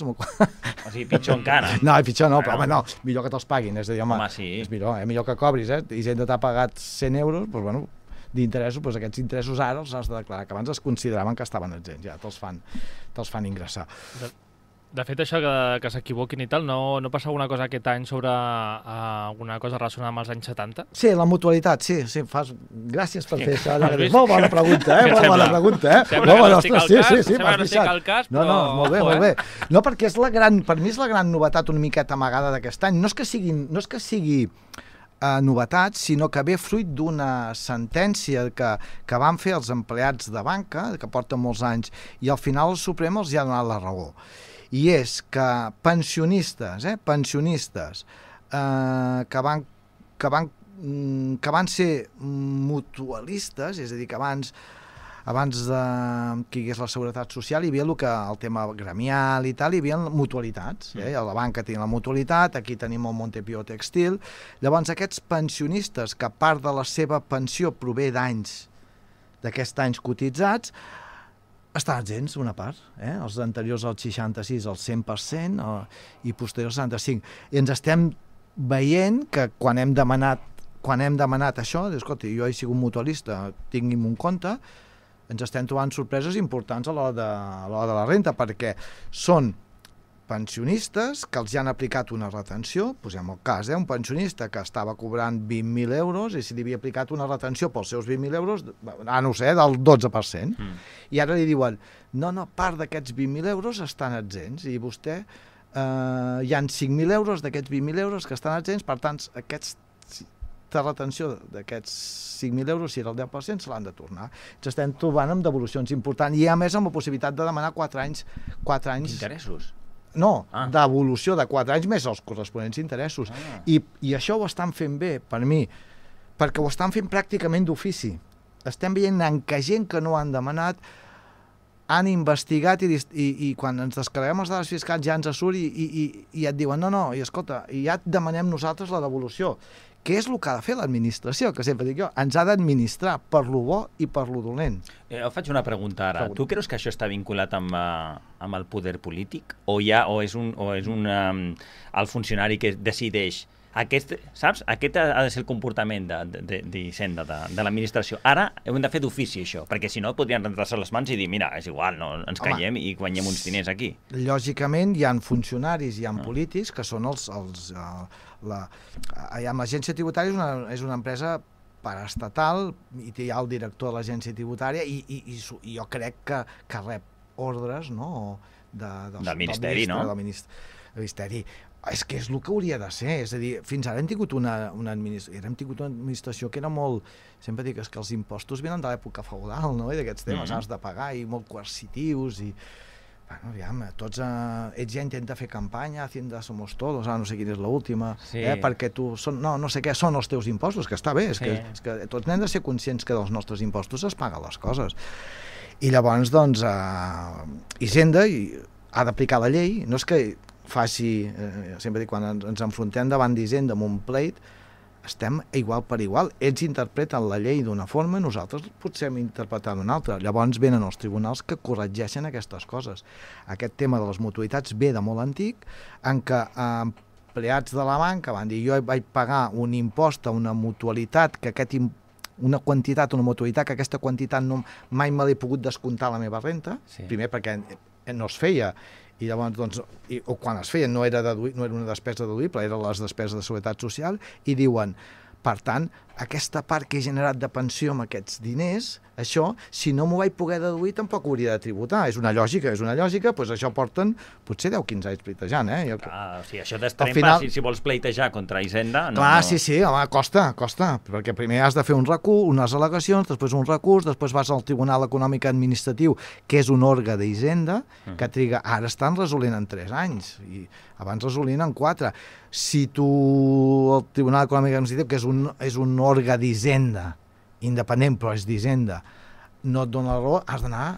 O sigui, pitjor encara. No, pitjor no, però home, no, millor que te'ls paguin, és a dir, home, Home, sí. és millor, eh? Millor que cobris, eh? I si t'ha pagat cent euros, doncs bueno, d'interessos, doncs aquests interessos ara els has de declarar, que abans es consideraven que estaven exempts, ja te'ls fan, te'ls fan ingressar. De, de fet, això que, que s'equivoquin i tal, no, no passa alguna cosa aquest any sobre uh, alguna cosa relacionada amb els anys setanta? Sí, la mutualitat, sí, sí, fas... Gràcies per Sí. fer això. Has vist? Molt bona pregunta, eh? Què et Molt bona sembla? pregunta, eh? Sembla Molt que no bona, estic al ostres, cas, sí, sí, sembla m'has que no estic deixat. al cas, No, no, però- molt bé, Ojo, molt eh? bé. No, perquè és la gran, per mi és la gran novetat una miqueta amagada d'aquest any. No és que sigui, no és que sigui uh, novetat, sinó que ve fruit d'una sentència que, que van fer els empleats de banca, que porten molts anys, i al final el Suprem els hi ha donat la raó. I és que pensionistes, eh, pensionistes eh, que, van, que, van, mm, que van ser mutualistes, és a dir, que abans abans de que hi hagués la seguretat social hi havia el, que, el tema gremial i tal, hi havia mutualitats, eh? A la banca tenia la mutualitat, aquí tenim el Montepío Textil. Llavors aquests pensionistes, que part de la seva pensió prové d'anys, d'aquests anys cotitzats, estan exempts una part, eh? Els anteriors al seixanta-sis al cent per cent eh? I posteriors al setanta-cinc. I ens estem veient que quan hem demanat, quan hem demanat això, escolta, jo he sigut mutualista, tingui'm un compte, ens estem trobant sorpreses importants a l'hora de, a l'hora de la renta, perquè són pensionistes que els hi han aplicat una retenció, posem el cas, eh? Un pensionista que estava cobrant vint mil euros i si li havia aplicat una retenció pels seus vint mil euros, ah, no ho sé, del dotze per cent. Mm. I ara li diuen, no, no, part d'aquests vint mil euros estan exempts i vostè, eh, hi han cinc mil euros d'aquests vint mil euros que estan exempts, per tant, aquests de retenció d'aquests cinc mil euros, si era el deu per cent, se l'han de tornar. Ens estem trobant amb devolucions importants i a més amb la possibilitat de demanar quatre anys... quatre anys... Interessos? No, ah. devolució de quatre anys més els corresponents interessos. Ah. I, I això ho estan fent bé, per mi, perquè ho estan fent pràcticament d'ofici. Estem veient en que gent que no han demanat han investigat i, i, i quan ens descarreguem els dades fiscals ja ens surt i, i, i, i et diuen no, no, i escolta, i ja et demanem nosaltres la devolució. Què és el que ha de fer l'administració? Que sempre dic jo, ens ha d'administrar per lo bo i per lo dolent. Eh, faig una pregunta ara. Pregunta. Tu creus que això està vinculat amb, uh, amb el poder polític? O, ja, o és, un, o és un, um, el funcionari que decideix? Aquest, saps? Aquest ha de ser el comportament de, de, de, de, de, de l'administració. Ara hem de fer d'ofici això, perquè si no podrien rentar-se les mans i dir mira, és igual, no, ens callem i guanyem uns diners aquí. Lògicament hi ha funcionaris, hi ha polítics que són els... els uh, la, l'agència tributària és una, és una empresa paraestatal i hi ha el director de l'agència tributària i, i, i, i jo crec que, que rep ordres, no? De, del, del ministeri, del ministre, no? Del ministeri. És que és el que hauria de ser, és a dir, fins ara hem tingut una, una, administració, hem tingut una administració que era molt, sempre dic que els impostos venen de l'època feudal, no?, i d'aquests temes, mm-hmm. has de pagar, i molt coercitius, i, bueno, aviam, tots, eh, ets ja intenta fer campanya, Hacienda somos todos, ara no sé quina és l'última, sí. eh, perquè tu, són, no, no sé què, són els teus impostos, que està bé, és, sí. que, és que tots n'hem de ser conscients que dels nostres impostos es paguen les coses. I llavors, doncs, eh, Hisenda i, ha d'aplicar la llei, no és que faci, eh, sempre dic, quan ens, ens enfrontem davant d'Hisenda amb un pleit, estem igual per igual. Ells interpreten la llei d'una forma, nosaltres potser hem interpretat d'una altra. Llavors venen els tribunals que corregeixen aquestes coses. Aquest tema de les mutualitats ve de molt antic, en què eh, empleats de la banca van dir jo vaig pagar un impost a una mutualitat que aquest impost una quantitat, una mutualitat, que aquesta quantitat no, mai me l'he pogut descomptar a la meva renta, sí. Primer perquè no es feia, i llavors, doncs, i, o quan es feia no era, deduï, no era una despesa deduïble, eren les despeses de seguretat social, i diuen, per tant, aquesta part que he generat de pensió amb aquests diners, això, si no m'ho vaig poder deduir, tampoc hauria de tributar. És una lògica, és una lògica, doncs això porten potser deu o quinze anys pleitejant, eh? Jo... Ah, o sigui, això d'extrem, final... si, si vols pleitejar contra Hisenda... No, Clar, no... sí, sí, home, costa, costa, perquè primer has de fer un recurs, unes al·legacions, després un recurs, després vas al Tribunal Econòmic Administratiu, que és un òrgan d'Hisenda, uh-huh. que triga, ara estan resolent en tres anys, i abans resolien en quatre. Si tu, el Tribunal Econòmic Administratiu, que és un, és un òrgan d'Hisenda, independent, però és d'Hisenda, no et dona la raó, has d'anar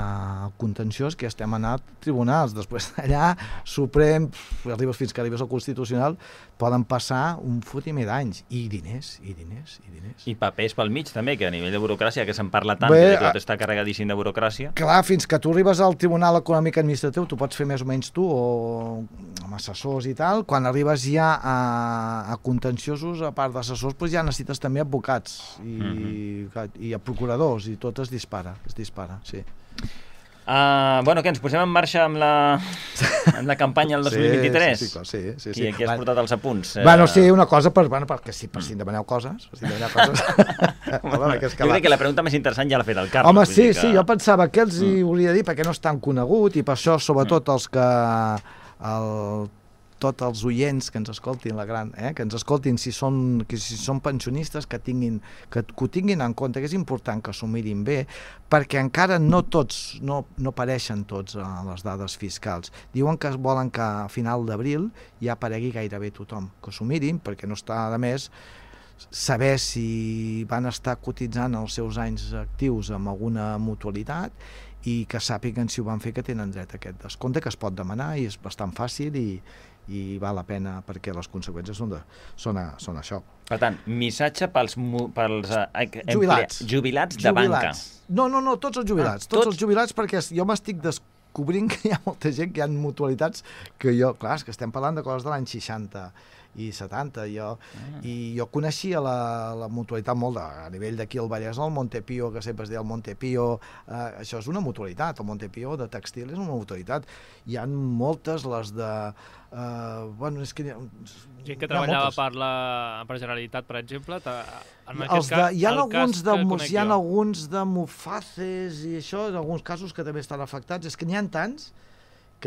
a contenciós, que estem anat a tribunals, després allà, Suprem, arribes fins que arribes al Constitucional, poden passar un fotimer d'anys, i diners, i diners, i diners. I papers pel mig també, que a nivell de burocràcia, que se'n parla tant, Bé, que tot està carregadíssim de burocràcia. Clar, fins que tu arribes al Tribunal Econòmic Administratiu, tu pots fer més o menys tu, o amb assessors i tal, quan arribes ja a, a contenciosos, a part d'assessors, doncs ja necessites també advocats, i, mm-hmm. i a procuradors, i tot es dispara, es dispara, sí. Uh, bueno, què, ens posem en marxa amb la, amb la campanya del dos mil vint-i-tres? Sí, sí, sí, sí, sí, sí. Qui, qui has portat els apunts? Bueno, sí, una cosa, per, bueno, perquè sí, per si em demaneu coses, per si em demaneu coses. Home, que jo crec que la pregunta més interessant ja l'ha fet el Carlos. Home, sí, que... sí, jo pensava que els hi volia dir, perquè no és tan conegut, i per això, sobretot, els que... El, tots els oients que ens escoltin, la gran, eh, que ens escoltin si són, que si són pensionistes, que, tinguin, que, que ho tinguin en compte, que és important que s'ho mirin bé, perquè encara no tots, no, no apareixen tots a les dades fiscals. Diuen que es volen que a final d'abril ja aparegui gairebé tothom, que s'ho mirin, perquè no està de més saber si van estar cotitzant els seus anys actius amb alguna mutualitat i que sàpiguen si ho van fer, que tenen dret a aquest descompte, que es pot demanar i és bastant fàcil i, i val la pena perquè les conseqüències són, de, són, a, són això. Per tant, missatge pels, pels eh, jubilats. jubilats de banca. No, no, no, tots els jubilats. Ah, tots? tots els jubilats, perquè jo m'estic descobrint que hi ha molta gent que hi ha mutualitats que jo, clar, és que estem parlant de coses de l'any seixanta i setanta, jo, ah. i jo coneixia la, la mutualitat molt de, a nivell d'aquí al Vallès, el Montepío, que sempre es deia el Montepío, eh, això és una mutualitat, el Montepío de textil és una mutualitat. Hi ha moltes, les de... Eh, bueno, és que... Gent que treballava per la per Generalitat, per exemple, en aquest cas, hi ha alguns de, hi ha alguns de Mufaces i això, en alguns casos que també estan afectats, és que n'hi ha tants que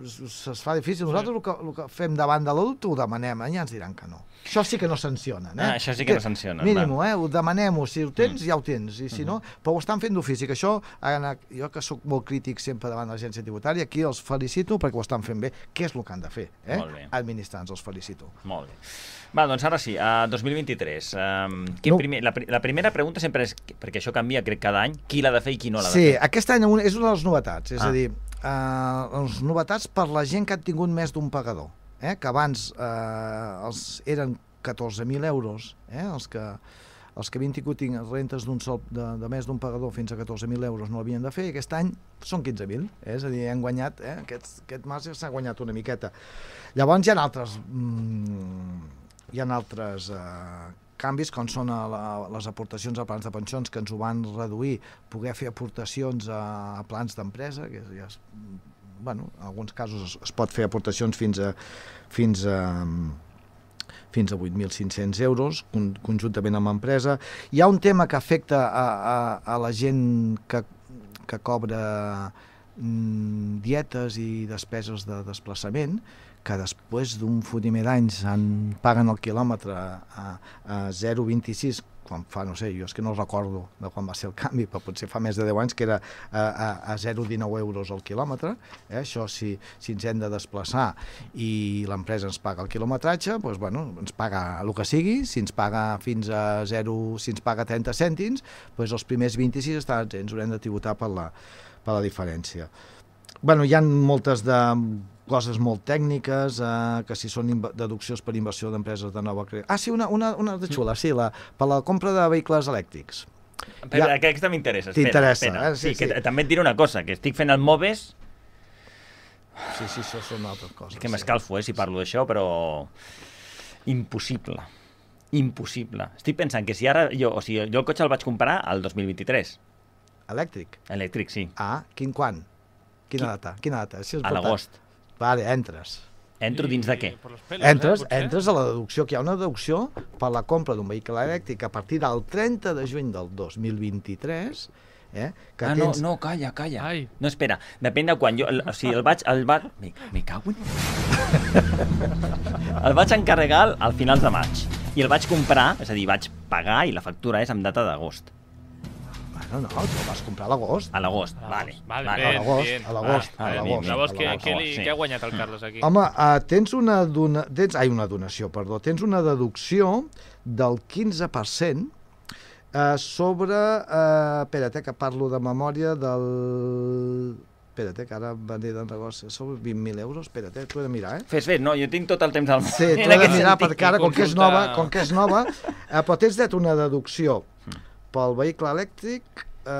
es fa difícil. Nosaltres el que, el que fem davant de l'adult ho demanem, eh? Ja ens diran que no. Això sí que no sancionen, eh? Ah, això sí que no sancionen. Mínim, eh? Ho demanem-ho. Si ho tens, ja ho tens. I si no, però ho estan fent d'ofici, que això, jo que sóc molt crític sempre davant de l'agència tributària, aquí els felicito perquè ho estan fent bé. Què és el que han de fer? Eh? Administrants, els felicito. Molt bé. Va, doncs ara sí, a dos mil vint-i-tres. Um, no. primer, la, la primera pregunta sempre és, perquè això canvia, crec, cada any, qui l'ha de fer i qui no l'ha de sí, fer. Sí, aquest any és una de les novetats, és ah. a dir, Uh, les novetats per la gent que ha tingut més d'un pagador, eh? Que abans uh, els eren catorze mil euros, eh? els, que, els que havien tingut rentes d'un sol de, de més d'un pagador fins a catorze mil euros no l'havien de fer, i aquest any són quinze mil, eh? És a dir, han guanyat, eh? aquest, aquest marge s'ha guanyat una miqueta. Llavors hi ha altres, mm, hi ha altres uh, canvis, com són a la, les aportacions a plans de pensions, que ens ho van reduir, poder fer aportacions a, a plans d'empresa, que ja és, bueno, en alguns casos es, es pot fer aportacions fins a, fins a, fins a vuit mil cinc-cents euros, con, conjuntament amb l'empresa. Hi ha un tema que afecta a, a, a la gent que, que cobra mm, dietes i despeses de desplaçament, que després d'un fotimer d'anys paguen el quilòmetre a, a zero coma vint-i-sis, quan fa, no sé, jo és que no recordo de quan va ser el canvi, però potser fa més de deu anys que era a, a, a zero coma dinou euros el quilòmetre, eh? Això si, si ens hem de desplaçar i l'empresa ens paga el quilometratge, doncs, bueno, ens paga el que sigui, si ens paga fins a zero, si ens paga trenta cèntims, doncs els primers vint-i-sis estan, ens haurem de tributar per la, per la diferència. Bueno, hi ha moltes de coses molt tècniques, eh, que si són deduccions per inversió d'empreses de nova creació. Ah, sí, una, una, una de xula, sí, la, per la compra de vehicles elèctrics. Però ja, aquesta m'interessa. T'interessa, eh? Sí, sí, que sí. També et diré una cosa, que estic fent el Moves... Sí, sí, això són altres coses. És que m'escalfo, eh, si parlo d'això, però... Impossible. Impossible. Estic pensant que si ara... Jo, o sigui, jo el cotxe el vaig comprar al dos mil vint-i-tres. Elèctric? Elèctric, sí. Ah, quin quan? Quina Qui? data? Quina data? Si a l'agost. Vale, entres. Entro dins de què? Entres, entres a la deducció, que hi ha una deducció per la compra d'un vehicle elèctric a partir del trenta de juny del dos mil vint-i-tres, eh, que ah, tens... no, no, calla, calla. Ai. No, espera, depèn de quan jo... El, o sigui, el vaig... El va... Me, me cago en... el vaig encarregar al finals de maig i el vaig comprar, és a dir, vaig pagar i la factura és amb data d'agost. No, no, tu el vas comprar a l'agost. A l'agost, vale. Vale, vale. A l'agost, a l'agost. A l'agost. Llavors, què, què, li, sí. què ha guanyat el Carles aquí? Home, uh, tens una dona... Tens... Ai, una donació, perdó. Tens una deducció del quinze per cent uh, sobre... Uh, espera't, que parlo de memòria del... Espera't, que ara va dir de negoci. Sobre vint mil euros, espera't, t'ho he de mirar, eh? Fes, fes, no, jo tinc tot el temps al món. Sí, t'ho he de mirar, perquè ara, com que és nova, com que és nova, uh, però tens dret una deducció pel vehicle elèctric,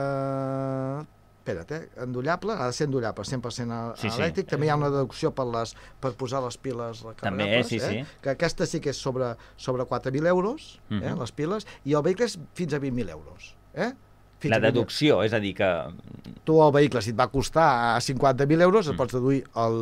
eh, espera't, eh, endollable, ha de ser endollable, cent per cent sí, elèctric, sí. També hi ha una deducció per, les, per posar les piles recarregables, també, sí, eh? sí. Que aquesta sí que és sobre, sobre quatre mil euros, eh, uh-huh. les piles, i el vehicle és fins a vint mil euros. Eh? Fins la deducció, és a dir que... Tu el vehicle, si et va costar cinquanta mil euros, mm. et pots deduir el...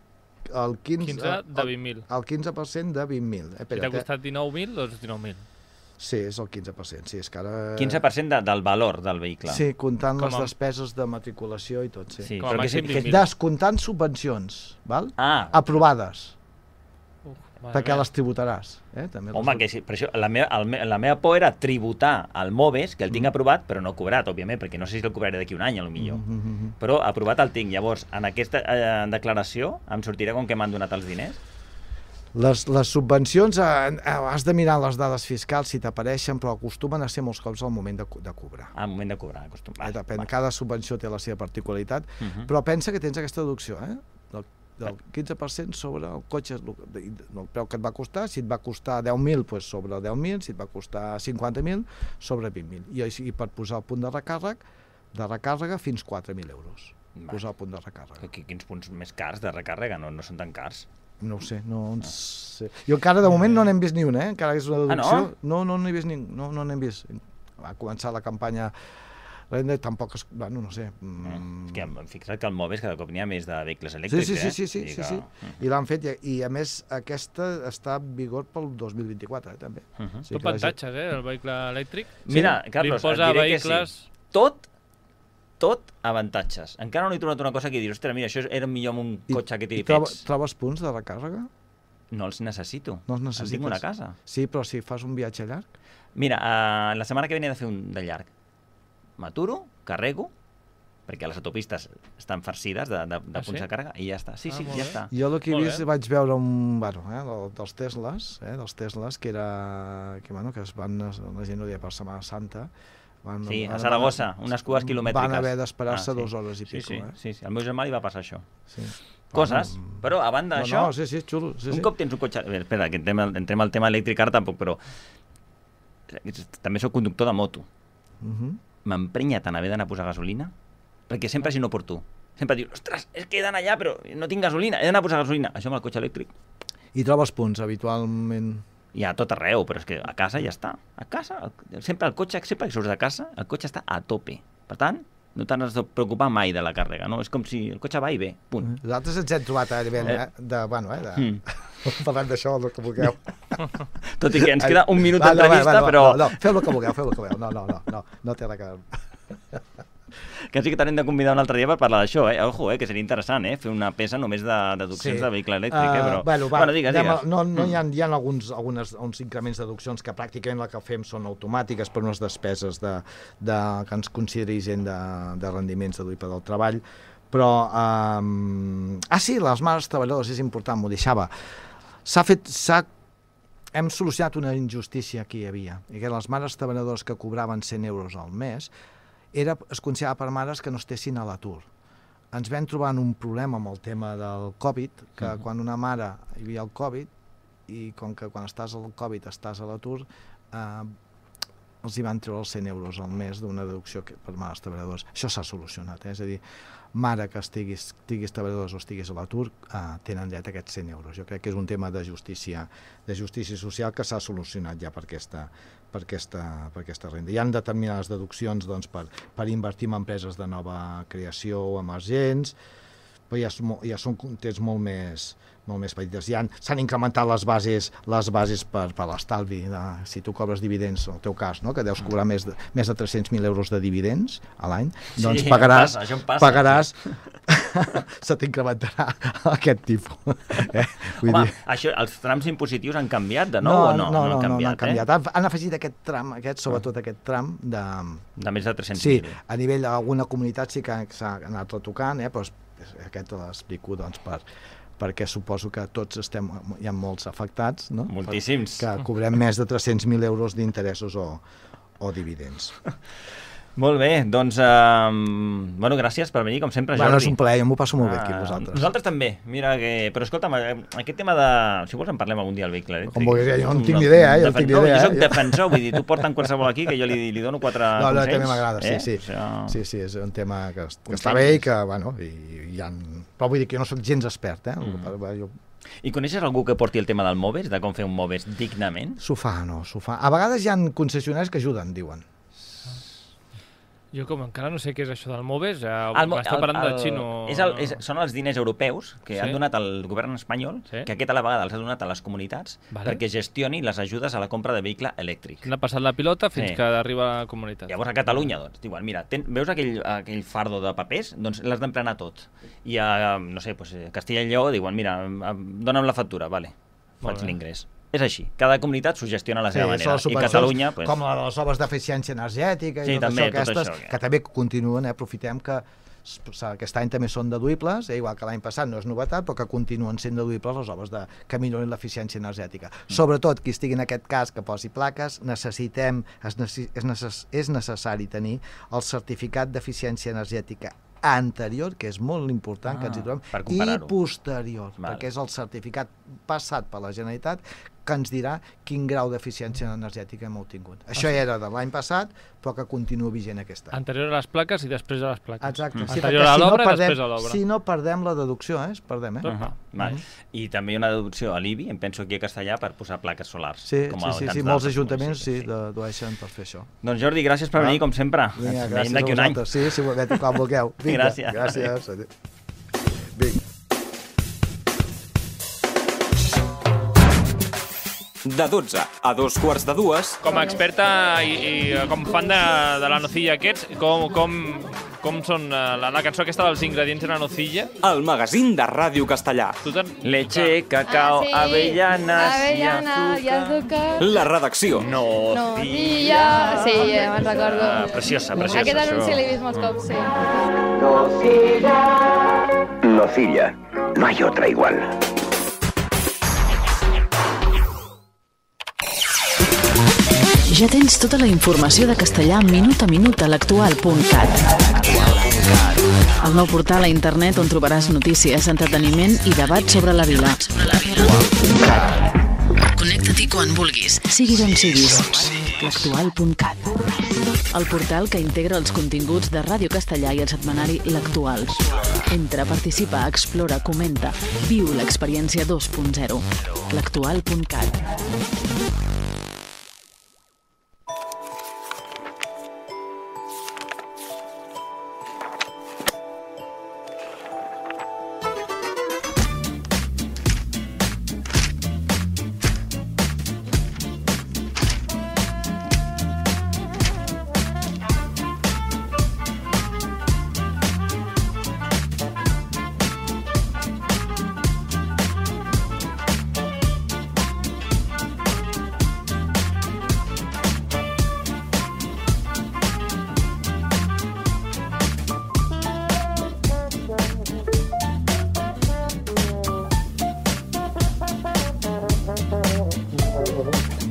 el quinze, quinze de vint mil. El quinze per cent de vint mil. Eh, si t'ha costat dinou mil, doncs dinou mil. Sí, és el quinze per cent. Sí, és que ara... quinze per cent de, del valor del vehicle. Sí, comptant Com les a... despeses de matriculació i tot, sí. sí però que, que, descomptant subvencions, val? Ah. Aprovades. Uf, vale, perquè vale. les tributaràs. Eh? També Home, que sí, per això la meva, el, la meva por era tributar el Moves, que el tinc mm. aprovat, però no cobrat, òbviament, perquè no sé si el cobraré d'aquí un any, potser. Mm -hmm. Però aprovat el tinc. Llavors, en aquesta eh, declaració em sortirà com que m'han donat els diners? Les, les subvencions, eh, has de mirar les dades fiscals si t'apareixen, però acostumen a ser molts cops al moment de, de cobrar. Al moment de cobrar, acostumen. Eh, depèn, cada subvenció té la seva particularitat, uh -huh. però pensa que tens aquesta deducció, eh? del, del quinze per cent sobre el cotxe, el preu que et va costar. Si et va costar deu mil, doncs sobre deu mil, si et va costar cinquanta mil, sobre vint mil. I, I per posar el punt de recàrrec, de recàrrega fins quatre mil euros. Va. Posar el punt de recàrrega. Quins punts més cars de recàrrega? No, no són tan cars. No ho sé, no ens... sé. Jo encara de moment no n'hem vist ni una, eh? Encara és una deducció. Ah, no? No, no n'he vist ni... No, no n'hem vist. Va començar la campanya... Tampoc es... Bueno, no sé. Mm. És que em fixa't que el Moves cada cop n'hi ha més de vehicles elèctrics, sí, sí, eh? Sí, sí, sí, sí, sí. I l'han fet, i, i a més aquesta està en vigor pel dos mil vint-i-quatre, eh, també. Uh -huh. sí, Tot avantatges, gent... eh, el vehicle elèctric. Mira, sí. Carlos, et diré vehicles... que sí. Tot tot avantatges. Encara no he trobat una cosa que dir, ostres, mira, això era millor amb un cotxe que tiri pets. Trobes punts de recàrrega? No els necessito. No els necessites? En tinc una casa. Sí, però si fas un viatge llarg? Mira, uh, la setmana que ve he de fer un de llarg. M'aturo, carrego, perquè les autopistes estan farcides de, de, de ah, punts sí? de càrrega, i ja està. Sí, ah, sí, ja bé. està. Jo el que he vist bé. vaig veure un... Bueno, eh, dels Tesles, eh, dels Tesles, que era... Que, bueno, que es van... La gent ho deia per Setmana Santa. Van, sí, a Saragossa, van, unes cues quilomètriques. Van haver d'esperar-se ah, sí. dues hores i pico. Sí, sí, eh? sí, sí. Al meu germà li va passar això. Sí. Coses, bueno, però a banda d'això... No, no, sí, sí, xulo. Sí, un sí. cop tens un cotxe... Bé, espera, que entrem, entrem al tema elèctric ara tampoc, però... També soc conductor de moto. Uh -huh. M'emprenya tant haver d'anar a posar gasolina, perquè sempre si no porto. Sempre dius, ostres, és que he d'anar allà, però no tinc gasolina, he d'anar a posar gasolina. Això amb el cotxe elèctric. I trobes punts, habitualment? Hi ha tot arreu, però és que a casa ja està. A casa, sempre el cotxe, sempre que surts de casa, el cotxe està a tope. Per tant, no t'has de preocupar mai de la càrrega, no? És com si el cotxe va i ve, punt. Nosaltres ens hem trobat a nivell eh, de, bueno, eh, de... Mm. Parlant d'això, el que vulgueu. Tot i que ens queda un minut d'entrevista, no, no, però... No, no, feu el que vulgueu, feu el que vulgueu. No, no, no, no, no té res a veure. Quasi que t'hem de convidar un altre dia per parlar d'això, eh? Ojo, eh? Que seria interessant, eh? Fer una peça només de deduccions Sí. de vehicle elèctric, eh? Però... Uh, bueno, va, bueno, digues, anem a- digues. No, no hi ha, hi ha alguns, algunes, uns increments de deduccions que pràcticament el que fem són automàtiques per unes despeses de, de, que ens consideri gent de, de rendiments deduïts del treball, però... Um... Ah, sí, les mares treballadores, és important, m'ho deixava. S'ha fet... s'ha hem solucionat una injustícia que hi havia, i que les mares treballadores que cobraven cent euros al mes era, es considerava per mares que no estessin a l'atur. Ens vam trobar en un problema amb el tema del Covid, que uh-huh. quan una mare hi havia el Covid, i com que quan estàs al Covid estàs a l'atur, eh, els hi van treure els cent euros al mes d'una deducció que, per mares treballadores. Això s'ha solucionat, eh? És a dir, mare que estiguis, estiguis treballadors o estiguis a l'atur, eh, tenen dret a aquests cent euros. Jo crec que és un tema de justícia, de justícia social que s'ha solucionat ja per aquesta, per aquesta, per aquesta renda. Hi ha determinades deduccions doncs, per, per invertir en empreses de nova creació o emergents, però ja, ja són contents molt més, molt més petites. Ja s'han incrementat les bases, les bases per, per l'estalvi. Si tu cobres dividends, en el teu cas, no? Que deus cobrar més de, més de tres-cents mil euros de dividends a l'any, Sí, doncs pagaràs, passa, això em passa. pagaràs se t'incrementarà aquest tipus. Eh? Vull Home, dir... això, els trams impositius han canviat de nou o no? No, no, han no, canviat, no han canviat. Eh? Han, han afegit aquest tram, aquest, sobretot aquest tram de... De més de tres-cents Sí, mil. a nivell d'alguna comunitat sí que s'ha anat retocant, eh? Però aquest l'explico doncs, per, perquè suposo que tots estem, hi ha molts afectats, no? Moltíssims. Que cobrem més de tres-cents mil euros d'interessos o, o dividends. Molt bé, doncs, uh, bueno, gràcies per venir, com sempre, Jordi. Bueno, és un plaer, jo m'ho passo molt bé aquí amb vosaltres. Nosaltres també, mira que... Però escolta'm, aquest tema de... Si vols en parlem algun dia al vehicle elèctric. Com vulguis, jo no en tinc ni idea, eh? Jo, Defen... tinc no, idea, jo soc eh? defensor, vull dir, tu porten qualsevol aquí que jo li, li dono quatre no, no, consells. també m'agrada, sí, eh? sí. Això... sí, sí, és un tema que, que està bé i que, bueno, i, i ha... però vull dir que jo no soc gens expert, eh? Mm. Jo... I coneixes algú que porti el tema del Moves, de com fer un Moves dignament? S'ho fa, no, s'ho fa. A vegades hi ha concessionaris que ajuden, diuen. Jo com encara no sé què és això del Moves, ja El, m'està parlant el, del xino. És el, és, són els diners europeus que Sí. han donat al govern espanyol, Sí. que aquest a la vegada els ha donat a les comunitats Vale. perquè gestioni les ajudes a la compra de vehicle elèctric. N'ha passat la pilota fins Sí. que arriba a la comunitat. Llavors a Catalunya, doncs, diuen, mira, ten, veus aquell, aquell fardo de papers? Doncs l'has d'emplenar tot. I a, no sé, doncs, Castilla i Lleó diuen, mira, dona'm la factura, vale, Molt faig bé. l'ingrés. És així, cada comunitat s'ho gestiona a la seva Sí, manera. són I Catalunya... Pues... com les obres d'eficiència energètica Sí, i tot també, això, tot aquestes, això, que- que també continuen, eh? Aprofitem que aquest any també són deduïbles, eh? Igual que l'any passat no és novetat, però que continuen sent deduïbles les obres de, que milloren l'eficiència energètica. Mm. Sobretot, qui estigui en aquest cas que posi plaques, necessitem, és, necess, és, necess, és necessari tenir el certificat d'eficiència energètica anterior, que és molt important, Ah, que ens hi trobem, per i comparar-ho. posterior, Vale. perquè és el certificat passat per la Generalitat que ens dirà quin grau d'eficiència energètica hem obtingut. Això sí. era de l'any passat, però que continua vigent aquest any. Anterior a les plaques i després a les plaques. Exacte. Mm. Sí, Anterior perquè a si no l'obra i perdem- després a l'obra. Si no perdem la deducció, eh? Perdem, eh? Uh -huh. Vale. I també hi ha una deducció a l'I B I, em penso aquí a Castellà, per posar plaques solars. Sí, com sí, a sí, tants sí, molts d'altres ajuntaments sí, municipis, dedueixen per fer això. Doncs Jordi, gràcies per venir, com sempre. Vinga, Ens gràcies veiem a d'aquí un any. vosaltres. Sí, si voleu, quan vulgueu. Vinga, Gràcies. Gràcies. Adéu. Vinga. De dotze a dos quarts de dues, Com a experta i, i com fan de, de la nocilla aquests, com, com, com són eh, la, la cançó aquesta dels ingredients de la nocilla? el magazín de Ràdio Castellà. Tu te'n... Leche, cacao, Ah, sí. avellanes Avellana i i azúcar. La redacció. No, Nocilla. Sí, ja me'n recordo. Ah, preciosa, preciosa. Aquest això. anunci l'he vist molts cops, sí. Nocilla. No hay otra igual. Ja tens tota la informació de castellà minut a minut a l'actual punt cat. El nou portal a internet on trobaràs notícies, entreteniment i debat sobre la vila. Connecta-t'hi quan vulguis, sigui d'on siguis. l'actual punt cat. El portal que integra els continguts de Ràdio Castellà i el setmanari L'Actual. Entra, participa, explora, comenta. Viu l'experiència dos punt zero. l'actual punt cat.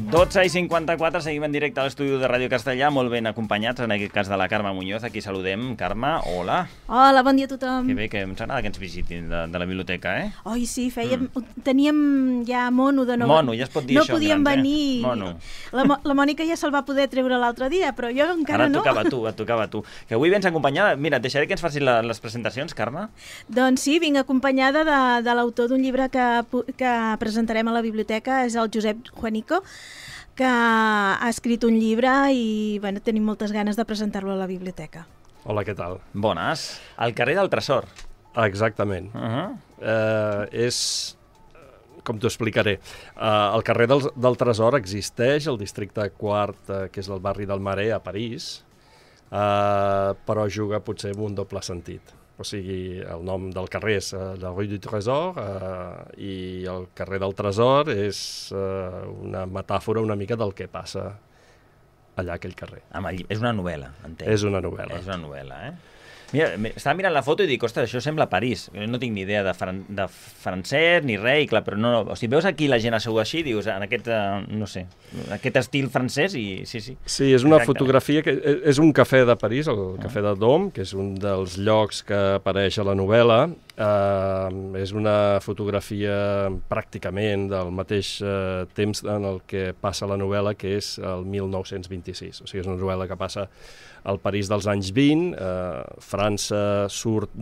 dotze i cinquanta-quatre, seguim en directe a l'estudi de Ràdio Castellà, molt ben acompanyats, en aquest cas de la Carme Muñoz. Aquí saludem. Carme, hola. Hola, bon dia a tothom. Que bé, que ens agrada que ens visitin de, de la biblioteca, eh? Oi, sí, fèiem, mm. teníem ja mono de no... Mono, ja es pot dir no això. No podíem grans, venir. Eh? Mono. La, la Mònica ja se'l va poder treure l'altre dia, però jo encara Ara no. et tocava tu, et tocava tu. Que avui vens acompanyada. Mira, et deixaré que ens facis la, les presentacions, Carme. Doncs sí, vinc acompanyada de, de l'autor d'un llibre que, que presentarem a la biblioteca, és el Josep Juanico, que ha escrit un llibre i bueno, tenim moltes ganes de presentar-lo a la biblioteca. Hola, què tal? Bones. Al carrer del Tresor. Exactament. Uh -huh. eh, és, com t'ho explicaré, eh, el carrer del, del Tresor existeix al districte quart, eh, que és el barri del Marais, a París, eh, però juga potser amb un doble sentit. O sigui, el nom del carrer és uh, la Rue du Trésor uh, i el carrer del Tresor és uh, una metàfora una mica del que passa allà, aquell carrer. Home, és una novel·la, entenc. És una novel·la. És una novel·la, eh? Mira, estava mirant la foto i dic, ostres, això sembla París. No tinc ni idea de, fran de francès ni res, i clar, però no, o sigui, veus aquí la gent assegut així, dius, en aquest, uh, no sé, aquest estil francès i sí, sí. Sí, és una Exacte. fotografia que és un cafè de París, el Cafè de Dôme, que és un dels llocs que apareix a la novel·la. Uh, és una fotografia pràcticament del mateix uh, temps en el que passa la novel·la, que és el mil nou-cents vint-i-sis. O sigui, és una novel·la que passa al París dels anys vint. Uh, França surt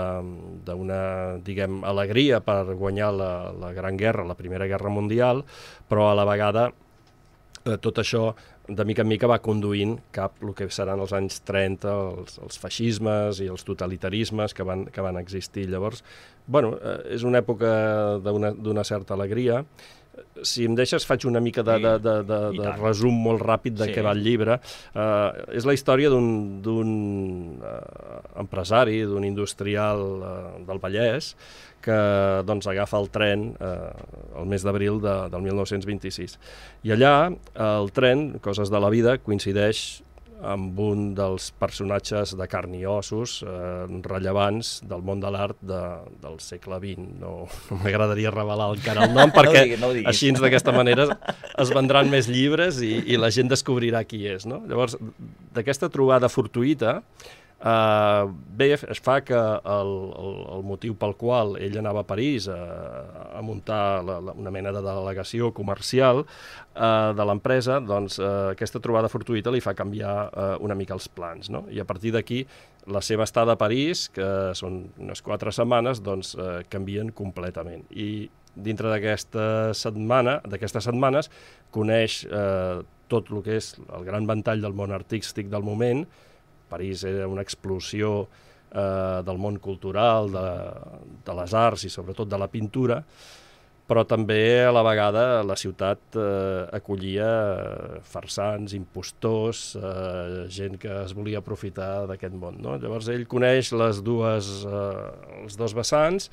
d'una, diguem, alegria per guanyar la, la Gran Guerra, la Primera Guerra Mundial, però a la vegada uh, tot això de mica en mica va conduint cap el que seran els anys trenta, els, els feixismes i els totalitarismes que van, que van existir. Llavors, bueno, eh, és una època d'una certa alegria. Si em deixes, faig una mica de, de, de, de, de resum molt ràpid de sí. què va el llibre. Uh, és la història d'un uh, empresari, d'un industrial uh, del Vallès, que doncs, agafa el tren eh, el mes d'abril de, del mil nou-cents vint-i-sis. I allà el tren, coses de la vida, coincideix amb un dels personatges de carn i ossos eh, rellevants del món de l'art de, del segle vint. No, no m'agradaria revelar encara el nom, perquè no diguis, no diguis. Així d'aquesta manera es vendran més llibres i, i la gent descobrirà qui és. No? Llavors, d'aquesta trobada fortuïta, Uh, bé, es fa que el, el, el motiu pel qual ell anava a París a, a muntar la, la, una mena de delegació comercial uh, de l'empresa, doncs uh, aquesta trobada fortuïta li fa canviar uh, una mica els plans, no? I a partir d'aquí la seva estada a París, que són unes quatre setmanes, doncs uh, canvien completament. I dintre d'aquesta setmana, d'aquestes setmanes, coneix uh, tot el que és el gran ventall del món artístic del moment. París era una explosió eh, del món cultural, de, de les arts i sobretot de la pintura, però també a la vegada la ciutat eh, acollia farsants, impostors, eh, gent que es volia aprofitar d'aquest món. No? Llavors ell coneix les dues, eh, els dos vessants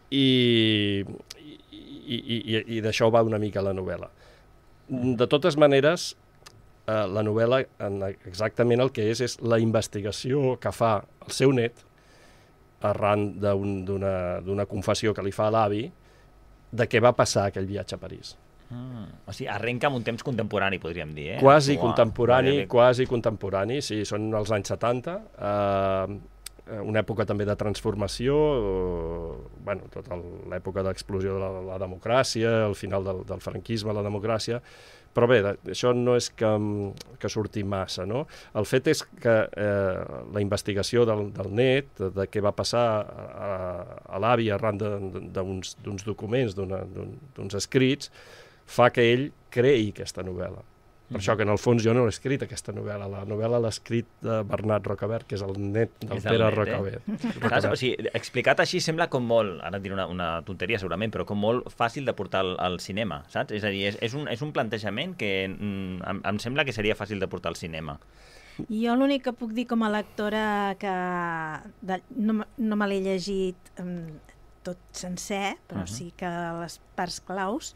i, i, i, i d'això va una mica la novel·la. De totes maneres, la novel·la exactament el que és és la investigació que fa el seu net arran d'una un, confessió que li fa a l'avi de què va passar aquell viatge a París. Mm, o sigui, arrenca amb un temps contemporani, podríem dir, eh? Quasi Uah, contemporani, quasi contemporani, sí, són els anys setanta, eh, una època també de transformació, eh, bueno, tota l'època d'explosió de la, la democràcia, el final del, del franquisme, la democràcia. Però bé, això no és que, que surti massa, no? El fet és que eh, la investigació del, del net, de, de què va passar a, a l'avi arran d'uns documents, d'uns escrits, fa que ell creï aquesta novel·la. Per mm-hmm. això que en el fons jo no l'he escrit, aquesta novel·la. La novel·la l'ha escrit de Bernat Rocabert, que és el net del Pere net, Rocabert. Eh? Rocabert. O sigui, explicat així sembla com molt, ara et diré una, una tonteria segurament, però com molt fàcil de portar al, al cinema, saps? És a dir, és, és, un, és un plantejament que mm, em, em sembla que seria fàcil de portar al cinema. Jo l'únic que puc dir com a lectora que de, no, no me l'he llegit um, tot sencer, però uh-huh. sí que les parts claus,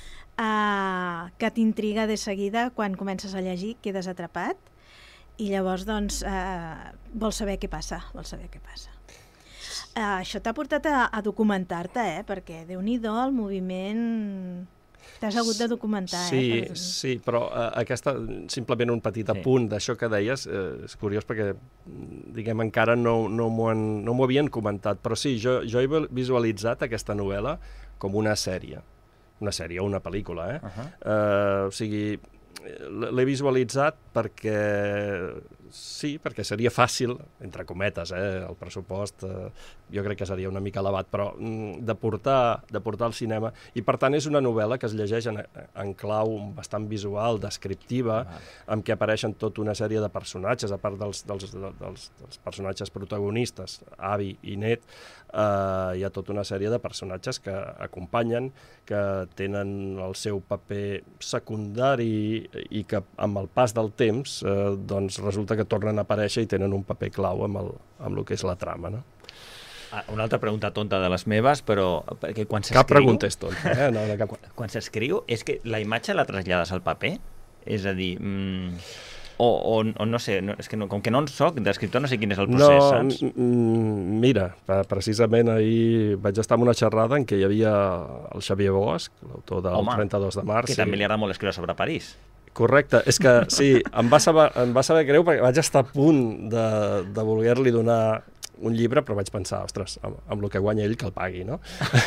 Uh, que t'intriga de seguida quan comences a llegir, quedes atrapat i llavors doncs uh, vols saber què passa, vols saber què passa. Uh, això t'ha portat a, a documentar-te, eh? Perquè Déu-n'hi-do el moviment T'has hagut de documentar, sí, eh? Per... Sí, però uh, aquesta, simplement un petit apunt sí. d'això que deies, eh, és curiós perquè, diguem, encara no, no m'ho no m'ho havien comentat, però sí, jo, jo he visualitzat aquesta novel·la com una sèrie, una sèrie o una pel·lícula, eh? Uh-huh. uh, o sigui, l'he visualitzat perquè sí, perquè seria fàcil, entre cometes, eh, el pressupost eh, jo crec que seria una mica elevat, però mm, de, portar, de portar al cinema, i per tant és una novel·la que es llegeix en, en clau bastant visual, descriptiva, ah. amb què apareixen tota una sèrie de personatges, a part dels, dels, dels, dels personatges protagonistes, Abby i Ned, eh, hi ha tota una sèrie de personatges que acompanyen, que tenen el seu paper secundari i que amb el pas del temps eh, doncs resulta que tornen a aparèixer i tenen un paper clau amb el, amb el que és la trama, no? Ah, una altra pregunta tonta de les meves, però perquè quan s'escriu... Cap pregunta és tonta, eh? No, no, cap... Quan, quan s'escriu, és que la imatge la trasllades al paper? És a dir... Mm, o, o, o no sé, no, és que no, com que no en soc d'escriptor, no sé quin és el procés, no, saps? Mm, mira, precisament ahir vaig estar en una xerrada en què hi havia el Xavier Bosch, l'autor del Home, trenta-dos de març. Que i... també li agrada molt escriure sobre París. Correcte, és que sí, em va saber, em va saber greu perquè vaig estar a punt de, de voler-li donar un llibre, però vaig pensar, ostres, amb, amb el que guanya ell que el pagui, no?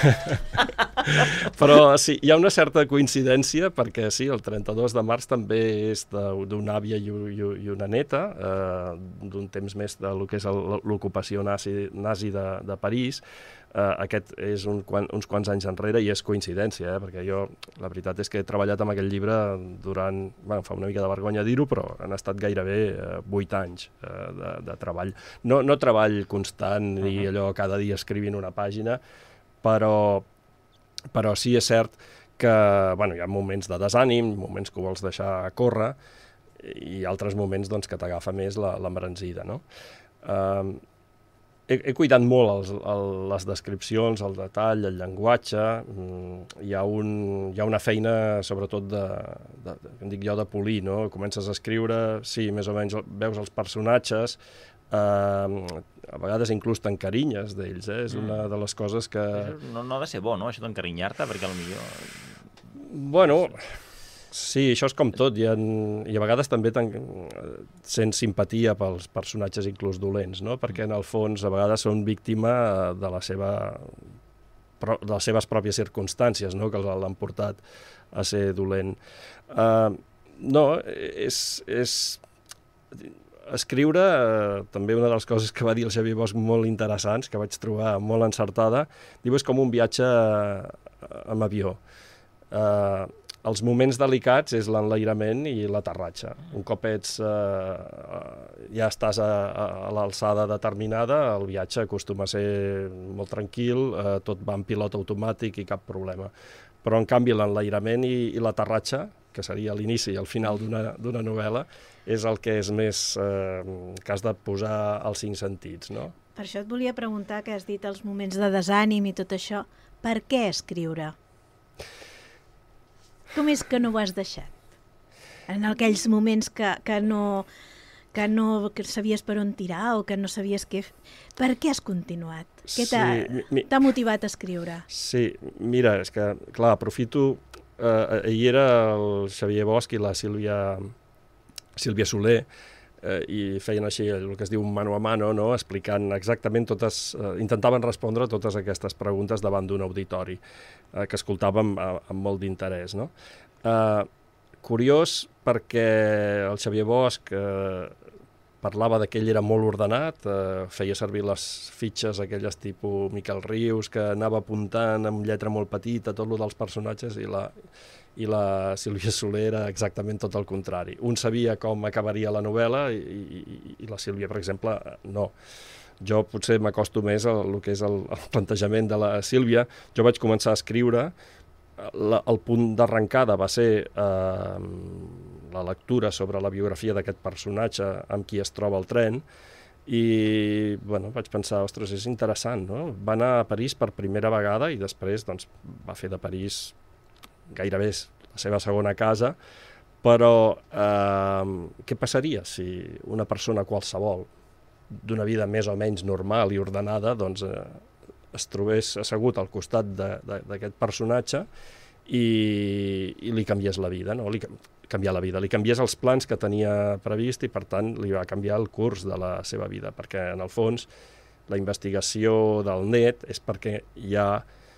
Però sí, hi ha una certa coincidència perquè sí, el trenta-dos de març també és d'una àvia i, i, i una neta, eh, d'un temps més de lo que és l'ocupació nazi, nazi de, de París. Uh, aquest és un, quan, uns quants anys enrere i és coincidència, eh? Perquè jo la veritat és que he treballat amb aquell llibre durant, bueno, fa una mica de vergonya dir-ho, però han estat gairebé vuit uh, anys uh, de, de treball. No, no treball constant uh -huh. ni allò cada dia escrivint una pàgina, però, però sí és cert que bueno, hi ha moments de desànim, moments que ho vols deixar córrer i altres moments doncs, que t'agafa més l'embranzida, no? Uh, He, he cuidat molt els, el, les descripcions, el detall, el llenguatge. Hi ha, un, hi ha una feina, sobretot, de, de, de, em dic jo, de polir, no? Comences a escriure, sí, més o menys veus els personatges, eh, a vegades inclús t'encarinyes d'ells, eh? És una de les coses que... No, no ha de ser bo, no?, això d'encarinyar-te, perquè potser... Bueno... Sí, això és com tot, i, en, i a vegades també sents simpatia pels personatges inclús dolents, no? Perquè en el fons a vegades són víctima de, la seva, de les seves pròpies circumstàncies, no? Que l'han portat a ser dolent. Uh, no, és... és escriure, eh, també una de les coses que va dir el Xavier Bosch molt interessants, que vaig trobar molt encertada, diu és com un viatge amb avió. Eh, Els moments delicats és l'enlairament i l'aterratge. Un cop ets, eh, ja estàs a, a l'alçada determinada, el viatge acostuma a ser molt tranquil, eh, tot va en pilot automàtic i cap problema. Però, en canvi, l'enlairament i, i l'aterratge, que seria l'inici i el final d'una novel·la, és el que és més... Eh, que has de posar als cinc sentits, no? Per això et volia preguntar, que has dit els moments de desànim i tot això, per què escriure? Com és que no ho has deixat? En aquells moments que, que no que no que sabies per on tirar o que no sabies què... Per què has continuat? Què t'ha sí, motivat a escriure? Sí, mira, és que, clar, aprofito... Eh, ahir era el Xavier Bosch i la Sílvia, Sílvia Soler, eh, i feien així el que es diu mano a mano, no? Explicant exactament totes... Eh, intentaven respondre totes aquestes preguntes davant d'un auditori, eh, que escoltàvem amb, amb molt d'interès, no? Eh, curiós perquè el Xavier Bosch eh, parlava de que ell era molt ordenat, eh, feia servir les fitxes aquelles tipus Miquel Rius, que anava apuntant amb lletra molt petita tot el dels personatges, i la, i la Sílvia Soler era exactament tot el contrari. Un sabia com acabaria la novel·la i, i, i la Sílvia, per exemple, no. Jo potser m'acosto més al que és el, el plantejament de la Sílvia. Jo vaig començar a escriure, la, el punt d'arrencada va ser eh, la lectura sobre la biografia d'aquest personatge amb qui es troba al tren, i bueno, vaig pensar, ostres, és interessant, no? Va anar a París per primera vegada i després doncs, va fer de París gairebé la seva segona casa, però eh, què passaria si una persona qualsevol d'una vida més o menys normal i ordenada doncs, eh, es trobés assegut al costat d'aquest personatge i, i li canviés la vida, no? Li canviar la vida, li canviés els plans que tenia previst i, per tant, li va canviar el curs de la seva vida, perquè, en el fons, la investigació del net és perquè hi ha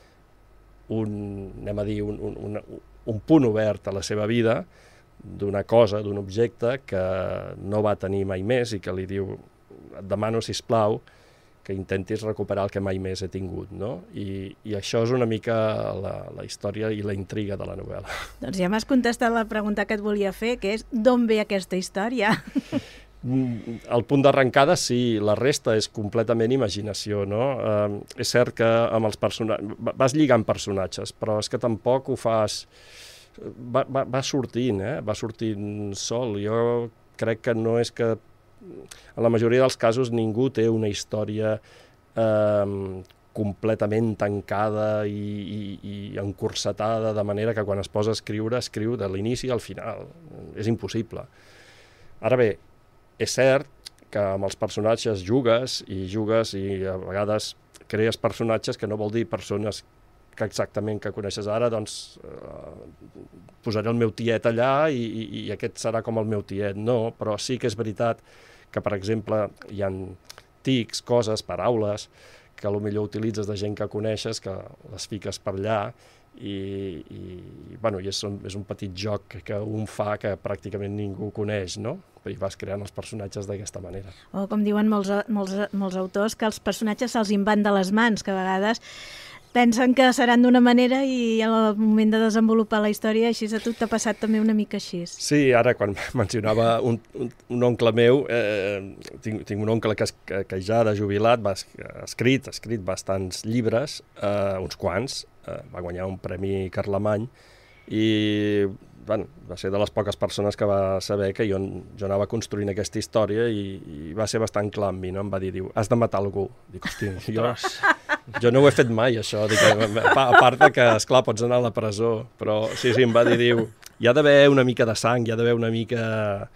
un, anem a dir, un, un, un, un punt obert a la seva vida d'una cosa, d'un objecte que no va tenir mai més i que li diu, et demano, sisplau, que intentis recuperar el que mai més he tingut, no? I, i això és una mica la, la història i la intriga de la novel·la. Doncs ja m'has contestat la pregunta que et volia fer, que és d'on ve aquesta història? El punt d'arrencada, sí, la resta és completament imaginació, no? Eh, és cert que amb els personatges... vas lligant personatges, però és que tampoc ho fas... Va, va, va sortint, eh? Va sortint sol. Jo crec que no és que... En la majoria dels casos ningú té una història eh, completament tancada i, i, i encursetada, de manera que quan es posa a escriure, escriu de l'inici al final. És impossible. Ara bé, és cert que amb els personatges jugues i jugues i a vegades crees personatges que no vol dir persones que exactament que coneixes ara, doncs eh, posaré el meu tiet allà i, i, i aquest serà com el meu tiet. No, però sí que és veritat que, per exemple, hi ha tics, coses, paraules, que potser utilitzes de gent que coneixes, que les fiques per allà, i, i, bueno, i és, un, és un petit joc que, que un fa que pràcticament ningú coneix, no? I vas creant els personatges d'aquesta manera. O com diuen molts, molts, molts autors, que els personatges se'ls van de les mans, que a vegades pensen que seran d'una manera i al moment de desenvolupar la història així a tu t'ha passat també una mica així. Sí, ara quan mencionava un, un, un oncle meu, eh, tinc, tinc un oncle que, que, que ja de jubilat va, ha escrit, ha escrit bastants llibres, eh, uns quants, eh, va guanyar un premi Carlemany i bueno, va ser de les poques persones que va saber que jo, jo anava construint aquesta història i, i va ser bastant clar amb mi, no? Em va dir, diu, has de matar algú. Dic, hosti, jo, jo no ho he fet mai, això. Dic, a part de que, esclar, pots anar a la presó, però sí, sí, em va dir, diu, hi ha d'haver una mica de sang, hi ha d'haver una mica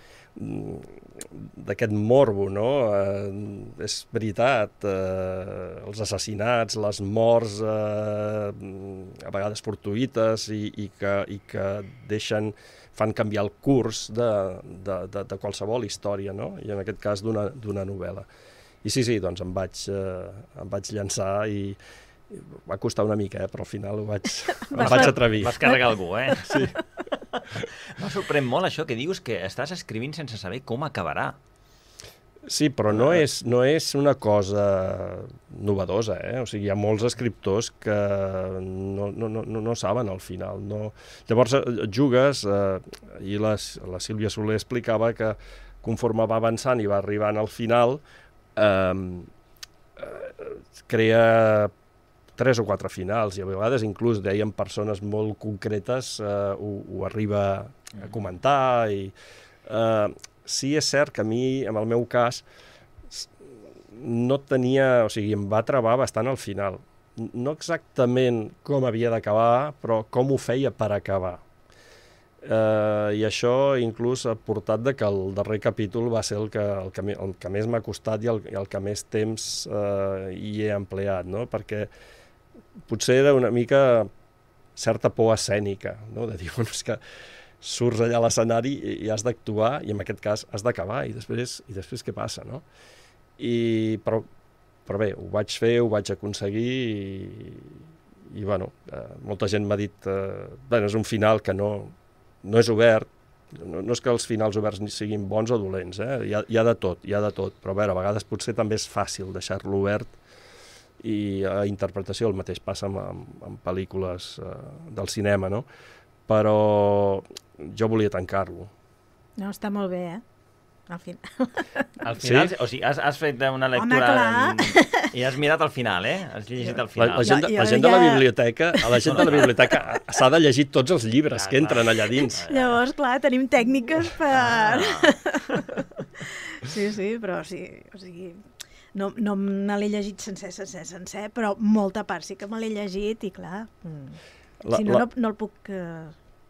d'aquest morbo, no? Eh, és veritat, eh, els assassinats, les morts, eh, a vegades fortuïtes i, i, que, i que deixen, fan canviar el curs de, de, de, de qualsevol història, no? I en aquest cas d'una d'una novel·la. I sí, sí, doncs em vaig, eh, em vaig llançar i va costar una mica, eh, però al final ho vaig, em vaig atrevir. Vas carregar algú, eh? Sí. Em sorprèn molt això que dius que estàs escrivint sense saber com acabarà. Sí, però no és, no és una cosa novedosa, eh? O sigui, hi ha molts escriptors que no, no, no, no saben al final. No... Llavors, jugues, eh, i la, la Sílvia Soler explicava que conforme va avançant i va arribant al final, eh, eh, crea tres o quatre finals, i a vegades inclús deien persones molt concretes eh, ho, ho arriba a comentar. I, eh, sí és cert que a mi, en el meu cas, no tenia, o sigui, em va travar bastant al final. No exactament com havia d'acabar, però com ho feia per acabar. Eh, I això inclús ha portat de que el darrer capítol va ser el que, el que, el que més m'ha costat i el, el que més temps eh, hi he empleat, no? Perquè potser era una mica certa por escènica, no? De dir, bueno, és que surts allà a l'escenari i, i has d'actuar, i en aquest cas has d'acabar, i després, i després què passa, no? I, però, però bé, ho vaig fer, ho vaig aconseguir, i, i bueno, eh, molta gent m'ha dit, eh, bueno, és un final que no, no és obert, no, no és que els finals oberts siguin bons o dolents, eh? Hi ha, hi ha de tot, hi ha de tot, però a veure, a vegades potser també és fàcil deixar-lo obert, i a interpretació el mateix passa amb, amb, amb pel·lícules eh, del cinema, no? Però jo volia tancar-lo. No, està molt bé, eh? Al final. Al final, sí? O sigui, has, has fet una lectura... Home, i has mirat al final, eh? Has llegit al final. La, la gent, de, la gent de la biblioteca, a la gent de la biblioteca s'ha de llegir tots els llibres que entren allà dins. Llavors, clar, tenim tècniques per... Ah. Sí, sí, però sí, o sigui... No, no me l'he llegit sencer, sencer, sencer, però molta part sí que me l'he llegit i clar, mm. la, si no, la, no, no el puc... Uh...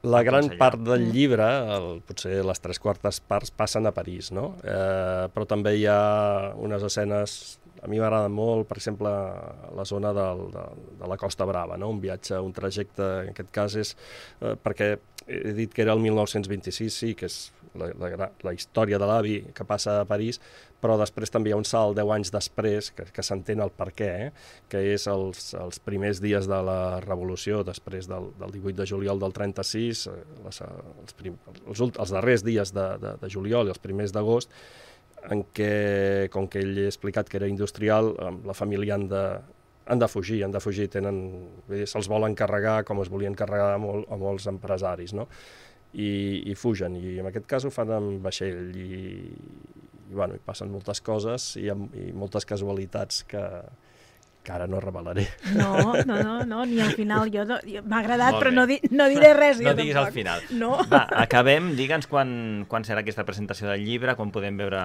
La gran part del llibre, el, potser les tres quartes parts, passen a París, no? Eh, però també hi ha unes escenes, a mi m'agrada molt, per exemple, la zona del, de, de la Costa Brava, no? Un viatge, un trajecte, en aquest cas és eh, perquè he dit que era el mil nou-cents vint-i-sis, sí, que és la, la, la història de l'avi que passa a París, però després també hi ha un salt deu anys després, que, que s'entén el per què, eh? Que és els, els primers dies de la Revolució, després del, del divuit de juliol del trenta-sis, les, els, prim, els, els darrers dies de, de, de juliol i els primers d'agost, en què, com que ell ha explicat que era industrial, la família han de, han de fugir, han de fugir, tenen, se'ls vol encarregar com es volien encarregar a, mol, a molts empresaris, no? I, i fugen, i en aquest cas ho fan amb vaixell, i, i bueno, hi passen moltes coses i, i moltes casualitats que, que ara no revelaré. No, no, no, no ni al final. Jo, no, jo m'ha agradat, però no, di, no diré res. No jo diguis tampoc. al final. No. Va, acabem. Digue'ns quan, quan serà aquesta presentació del llibre, quan podem veure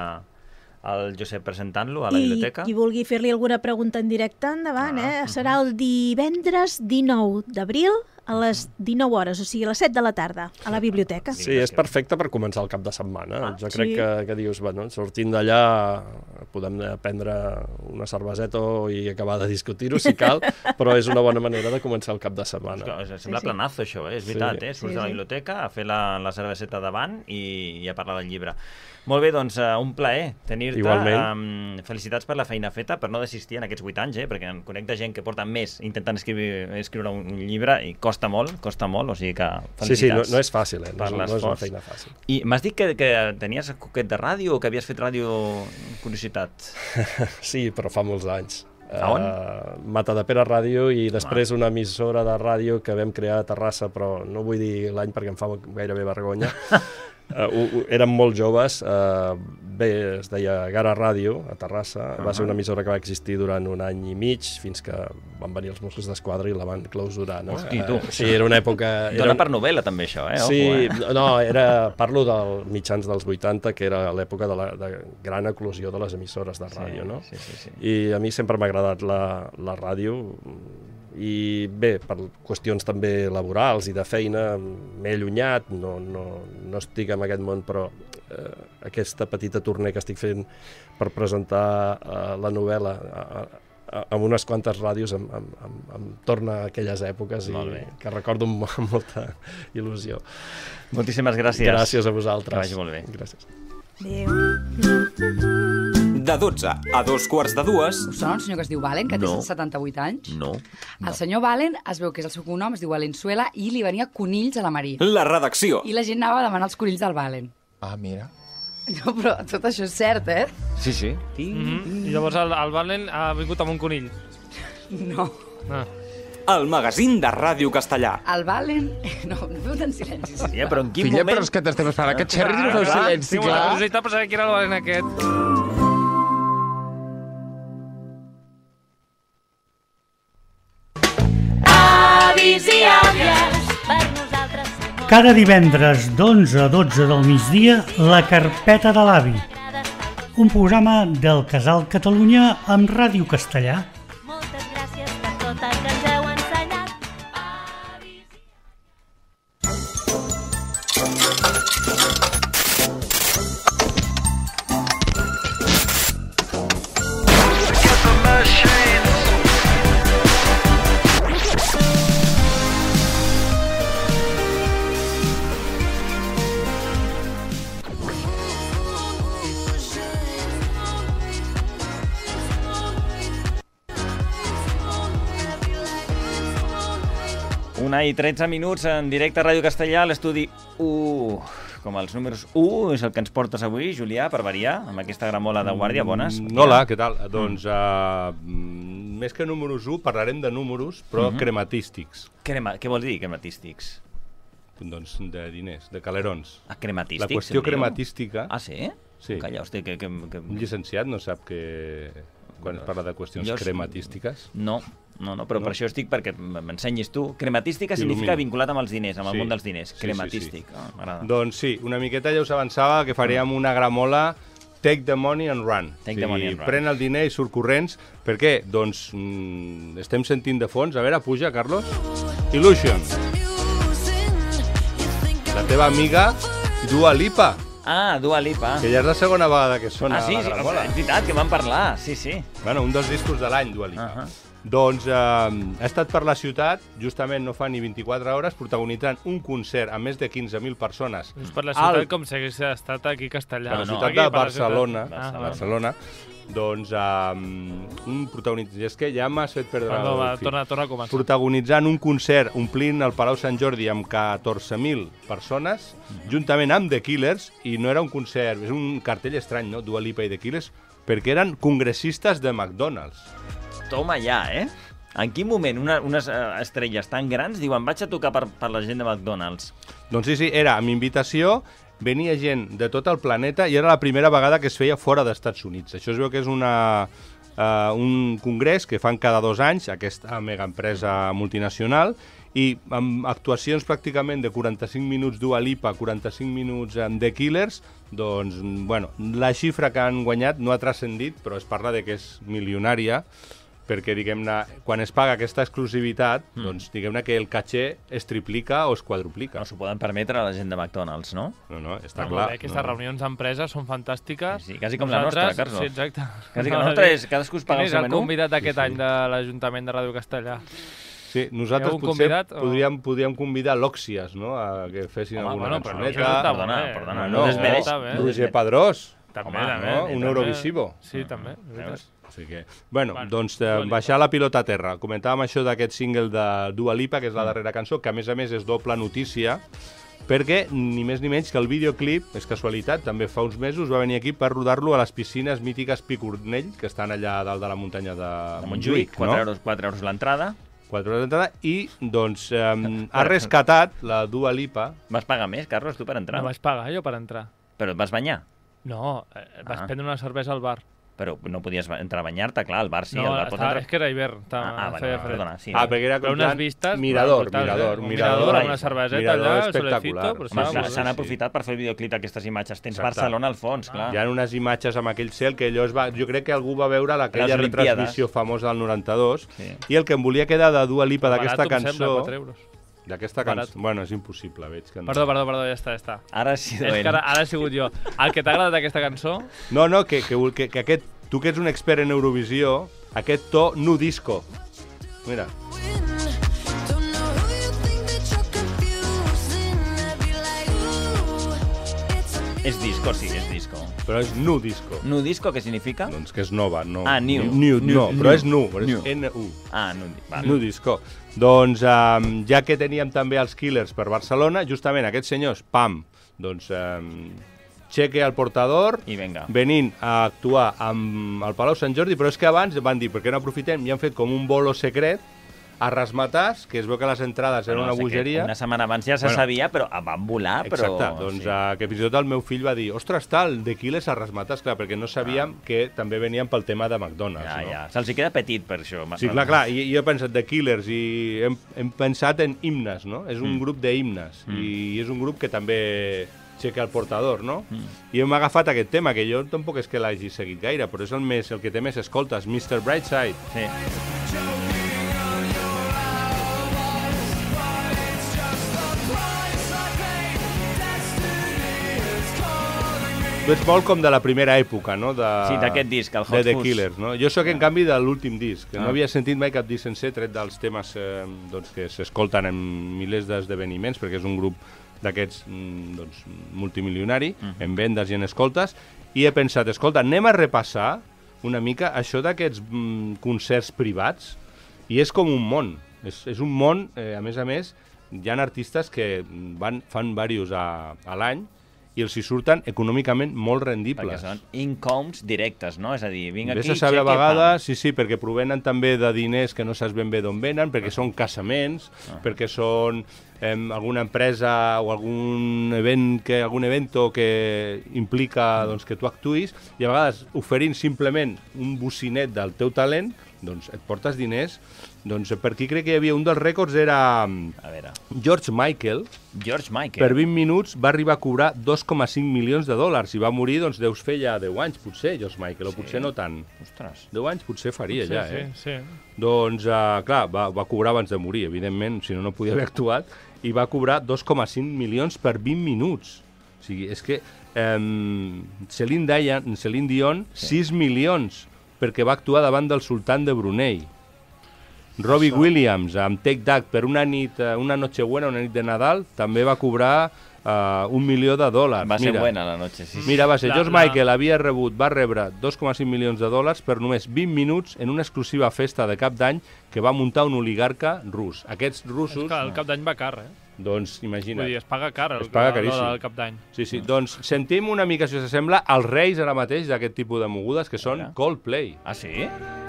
el Josep presentant-lo a la I biblioteca. qui vulgui fer-li alguna pregunta en directe, endavant, ah, eh? Serà el divendres dinou d'abril a les dinou hores, o sigui, a les set de la tarda, a la biblioteca. Sí, és perfecte per començar el cap de setmana. Ah, jo crec sí. que, que dius, bueno, sortint d'allà podem prendre una cerveseta i acabar de discutir-ho, si cal, però és una bona manera de començar el cap de setmana. Ostres, sembla sí, sí. planazo, això, eh? És veritat, sí. eh? Surts sí, de la biblioteca a fer la, la cerveseta davant i, i a parlar del llibre. Molt bé, doncs uh, un plaer tenir-te. Igualment. Um, felicitats per la feina feta, per no desistir en aquests vuit anys, eh? Perquè em conec de gent que porta més intentant escriure, escriure un llibre i costa molt, costa molt, o sigui que felicitats. Sí, sí, no, no és fàcil, eh? No, és, no és una feina fàcil. I m'has dit que, que tenies coquet de ràdio o que havies fet ràdio, curiositat? Sí, però fa molts anys. A on? Uh, Matadepera Ràdio i després una emissora de ràdio que vam crear a Terrassa, però no vull dir l'any perquè em fa gairebé vergonya. Uh, uh, érem molt joves, uh, bé, es deia Gara Ràdio, a Terrassa, uh -huh. Va ser una emissora que va existir durant un any i mig, fins que van venir els Mossos d'Esquadra i la van clausurar, no? Hosti, tu. Uh, sí, era una època... Dona era... per novel·la, també, això, eh? Sí, Ojo, eh? no, era, parlo dels mitjans dels vuitanta, que era l'època de la de gran eclosió de les emissores de ràdio, sí, no? Sí, sí, sí. I a mi sempre m'ha agradat la, la ràdio, i bé, per qüestions també laborals i de feina m'he allunyat, no, no, no estic en aquest món, però eh, aquesta petita tournée que estic fent per presentar eh, la novel·la a, a, amb unes quantes ràdios em, em, em, em torna a aquelles èpoques i que recordo amb, amb molta il·lusió. Moltíssimes gràcies. Gràcies a vosaltres. Que vagi molt bé. Gràcies. Adéu. De dotze a dos quarts de dues... Us sona un senyor que es diu Valen, que no. té setanta-vuit anys? No. El no. senyor Valen es veu que és el seu cognom, es diu Valenzuela, i li venia conills a la Maria. La redacció. I la gent anava a demanar els conills del Valen. Ah, mira. No, però tot això és cert, eh? Sí, sí. Mm -hmm. I llavors el, el Valen ha vingut amb un conill. No. Ah. El magazín de Ràdio Castellà. El Valen... No, no feu tant silenci. Sí, però en quin Filla, moment... però és que t'estem esperant que xerris i no feu silenci, Tinc una clar. curiositat per saber qui era el Valen aquest. Avis i àvies, per nosaltres... Cada divendres d'onze a dotze del migdia, La Carpeta de l'Avi. Un programa del Casal Catalunya amb Ràdio Castellà. Moltes gràcies per tot el que ens heu ensenyat. Una i tretze minuts en directe a Ràdio Castellà, a l'estudi u. Com els números u és el que ens portes avui, Julià, per variar, amb aquesta gramola de guàrdia. Bones. Mm, hola, què tal? Mm. Doncs, uh, més que números u, parlarem de números, però mm-hmm. crematístics. Crema... Què vol dir, crematístics? Doncs de diners, de calerons. Ah, crematístics? La qüestió crematística... Ah, sí? Sí. Calla, hosti, que, que, que... Un llicenciat no sap que... quan es parla de qüestions jo... crematístiques? No, no, no, però no. Per això estic perquè m'ensenyis tu. Crematística significa vinculat amb els diners, amb sí. el món dels diners. Crematístic. Sí, sí, sí. Oh, doncs sí, una miqueta ja us avançava que faríem una gramola Take the money and run. Take the money and run. Pren el diner i surt corrents. Per què? Doncs mm, estem sentint de fons. A veure, puja, Carlos. Illusion. la teva amiga Dua Lipa. Ah, Dua Lipa. Que ja és la segona vegada que sona ah, sí, a la Gramola. És veritat, que vam parlar, sí, sí. Bueno, un dels discos de l'any, Dua Lipa. Uh -huh. Doncs eh, ha estat per la ciutat, justament no fa ni vint-i-quatre hores, protagonitzant un concert amb més de quinze mil persones. Just per la ciutat, al... com si hagués estat aquí a Castellà. Per la no, ciutat aquí, de per la Barcelona, ciutat. Ah, Barcelona, doncs um, un protagonista... És que ja m'has fet perdre Perdó, va, el fil. torna, torna a començar. Protagonitzant un concert omplint el Palau Sant Jordi amb catorze mil persones, mm-hmm. juntament amb The Killers, i no era un concert, és un cartell estrany, no?, Dua Lipa i The Killers, perquè eren congressistes de McDonald's. Toma ja, eh? En quin moment una, unes uh, estrelles tan grans diuen vaig a tocar per, per la gent de McDonald's? Doncs sí, sí, era amb invitació, venia gent de tot el planeta i era la primera vegada que es feia fora dels Estats Units. Això es veu que és una, uh, un congrés que fan cada dos anys, aquesta mega empresa multinacional, i amb actuacions pràcticament de quaranta-cinc minuts Dua Lipa, quaranta-cinc minuts amb The Killers, doncs, bueno, la xifra que han guanyat no ha transcendit, però es parla de que és milionària, perquè, diguem-ne, quan es paga aquesta exclusivitat, mm. doncs, diguem-ne que el caché es triplica o es quadruplica. No s'ho poden permetre a la gent de McDonald's, no? No, no, està no, clar. Bé, aquestes no. reunions d'empreses són fantàstiques. Sí, sí, quasi com Nosaltres, la nostra, Carlos. Sí, exacte. Quasi com la nostra és, cadascú es paga el seu menú. Quin és el convidat d'aquest sí, sí. any de l'Ajuntament de Ràdio Castellà? Sí, nosaltres potser convidat, o... podríem, podríem convidar l'Òxies, no?, a que fessin Home, alguna bueno, cançoneta. Perdona, perdona, no, no, no, Roger Padrós. També, Home, també. no? Un també. Eurovisivo. Sí, també. Veus? Així que, bueno, bueno doncs eh, baixar la pilota a terra. Comentàvem això d'aquest single de Dua Lipa, que és la darrera cançó, que a més a més és doble notícia, perquè ni més ni menys que el videoclip, és casualitat, també fa uns mesos va venir aquí per rodar-lo a les piscines mítiques Picornell, que estan allà a dalt de la muntanya de, de Montjuïc. quatre no? euros, quatre euros l'entrada. quatre euros l'entrada, i doncs eh, ha rescatat la Dua Lipa. Vas pagar més, Carlos, tu per entrar? No vaig pagar jo per entrar. Però et vas banyar? No, eh, vas Ah. prendre una cervesa al bar. Però no podies entrar a banyar-te, clar, al bar sí, no, al bar pot estava, entrar... és que era hivern. Estava, Ah, ah vale, feia vale, fred. perdona, sí. Ah, perquè era Però com unes vistes... mirador, brutals, mirador, eh? Un mirador, mirador amb una cerveseta mirador allà, espectacular. solecito, però Home, estava s'han molt bé. aprofitat per fer el videoclip d'aquestes imatges. Tens Exacte. Barcelona al fons, clar. Hi ha unes imatges amb aquell cel que allò es va... Jo crec que algú va veure aquella Les Olimpíades. retransmissió famosa del noranta-dos, Sí. i el que em volia quedar de Dua Lipa d'aquesta Barat, em sembla, cançó... quatre euros. D'aquesta Barat. cançó... Bueno, és impossible, veig que... No. Perdó, perdó, perdó, ja està, ja està. Ara sí, És que ara, ara he sigut jo. El que t'ha agradat d'aquesta cançó... No, no, que, que, que, que aquest... Tu que ets un expert en Eurovisió, aquest to nu disco. Mira. És disco, sí, és disco. Però és nu disco. Nu disco, què significa? Doncs que és nova, no... Ah, new. New, New, no, però new. és nu, però New. és N U. Ah, nu, vale. Nu disco. Doncs, um, ja que teníem també els Killers per Barcelona, justament aquests senyors, pam, doncs... Um, cheque al portador, I venga. venint a actuar amb el Palau Sant Jordi, però és que abans van dir, per què no aprofitem? I han fet com un bolo secret a Rasmatàs, que es veu que les entrades eren No, una sé que bogeria. Una setmana abans ja se Bueno, sabia, però van volar, però... Exacte, doncs sí. uh, que fins i tot el meu fill va dir ostres, tal, de Killers a Rasmatàs, clar, perquè no sabíem ah. que també venien pel tema de McDonald's. Ja, no? ja. Se'ls hi queda petit, per això. Sí, clar, clar, i, i jo he pensat de Killers i hem, hem pensat en himnes, no? És un Mm. grup d'himnes Mm. i és un grup que també checa el portador, no? Mm. I hem agafat aquest tema, que jo tampoc és que l'hagi seguit gaire, però és el, més, el que té més escoltes, mister Brightside. Sí. Tu ets molt com de la primera època, no? De, Sí, d'aquest disc, el Hot de The Fuzz. Killers, no? Jo sóc, en canvi, de l'últim disc, que Ah. no havia sentit mai cap disc sencer, tret dels temes eh, doncs, que s'escolten en milers d'esdeveniments, perquè és un grup d'aquests mm, doncs, multimilionari, Mhm. en vendes i en escoltes, i he pensat, escolta, anem a repassar una mica això d'aquests mm, concerts privats, i és com un món, és, és un món, eh, a més a més, hi ha artistes que van, fan diversos a, a l'any, i els hi surten econòmicament molt rendibles. Perquè són incomes directes, no? És a dir, vinc aquí, Vés a saber a cheque, vegades, sí, sí, perquè provenen també de diners que no saps ben bé d'on venen, perquè són casaments, Ah. perquè són eh, alguna empresa o algun event que algun evento que implica doncs, que tu actuïs, i a vegades oferint simplement un bocinet del teu talent, doncs et portes diners. Doncs per aquí crec que hi havia un dels rècords, era A veure. George Michael. George Michael. Per vint minuts va arribar a cobrar dos coma cinc milions de dòlars i va morir, doncs deus fer ja deu anys, potser, George Michael, o Sí. potser no tant. Ostres. deu anys potser faria Potser ja, sí, eh? sí. Doncs, uh, clar, va, va cobrar abans de morir, evidentment, si no, no podia haver actuat, i va cobrar dos coma cinc milions per vint minuts. O sigui, és que um, Celine Dion, Celine Dion sí. sis milions, perquè va actuar davant del sultan de Brunei. Robbie Això. Williams, amb Take That, per una nit, una noche buena, una nit de Nadal, també va cobrar uh, un milió de dòlars. Va ser mira, buena la noche, sí. Mira, va ser, La- George la- Michael havia rebut, va rebre dos coma cinc milions de dòlars per només vint minuts en una exclusiva festa de cap d'any que va muntar un oligarca rus. Aquests russos... És que el cap d'any va car, eh? Doncs imagina't. Vull dir, es paga car el, Es paga el, caríssim. el cap d'any. Sí, sí. Doncs sentim una mica, si us sembla, els reis ara mateix d'aquest tipus de mogudes, que són Coldplay. Ah, sí?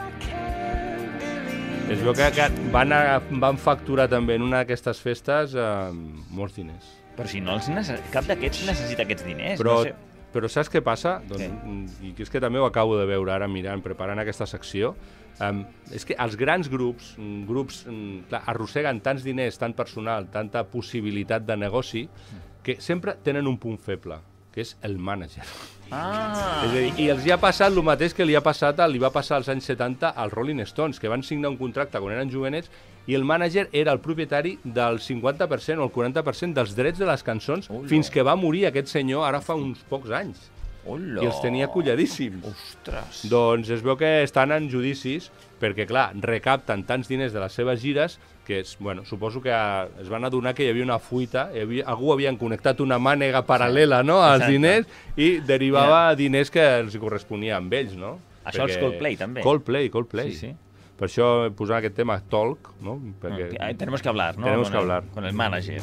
Es veu que, que van, a, van facturar també en una d'aquestes festes eh, molts diners. Però si no els necess... cap d'aquests necessita aquests diners. Però, No sé. però saps què passa? Doncs, sí. I és que també ho acabo de veure ara mirant, preparant aquesta secció. Um, és que els grans grups, mm, grups mm, clar, arrosseguen tants diners, tant personal, tanta possibilitat de negoci, que sempre tenen un punt feble, que és el mànager. Ah. És a dir, i els hi ha passat el mateix que li ha passat, li va passar als anys setanta als Rolling Stones, que van signar un contracte quan eren jovenets i el mànager era el propietari del cinquanta per cent o el quaranta per cent dels drets de les cançons Hola. fins que va morir aquest senyor ara fa uns pocs anys. Hola. I els tenia colladíssims. Ostres. Doncs es veu que estan en judicis perquè, clar, recapten tants diners de les seves gires que, és, bueno, suposo que a, es van adonar que hi havia una fuita, hi havia, algú havien connectat una mànega paral·lela, no?, als Exacte. diners i derivava yeah. diners que els corresponia amb ells, no? Això els Coldplay, també. Coldplay, Coldplay. Sí, sí. Per això he posat aquest tema Talk, no? Perquè... Ah, tenemos que hablar, ¿no? Tenemos con que el, hablar. Con el manager.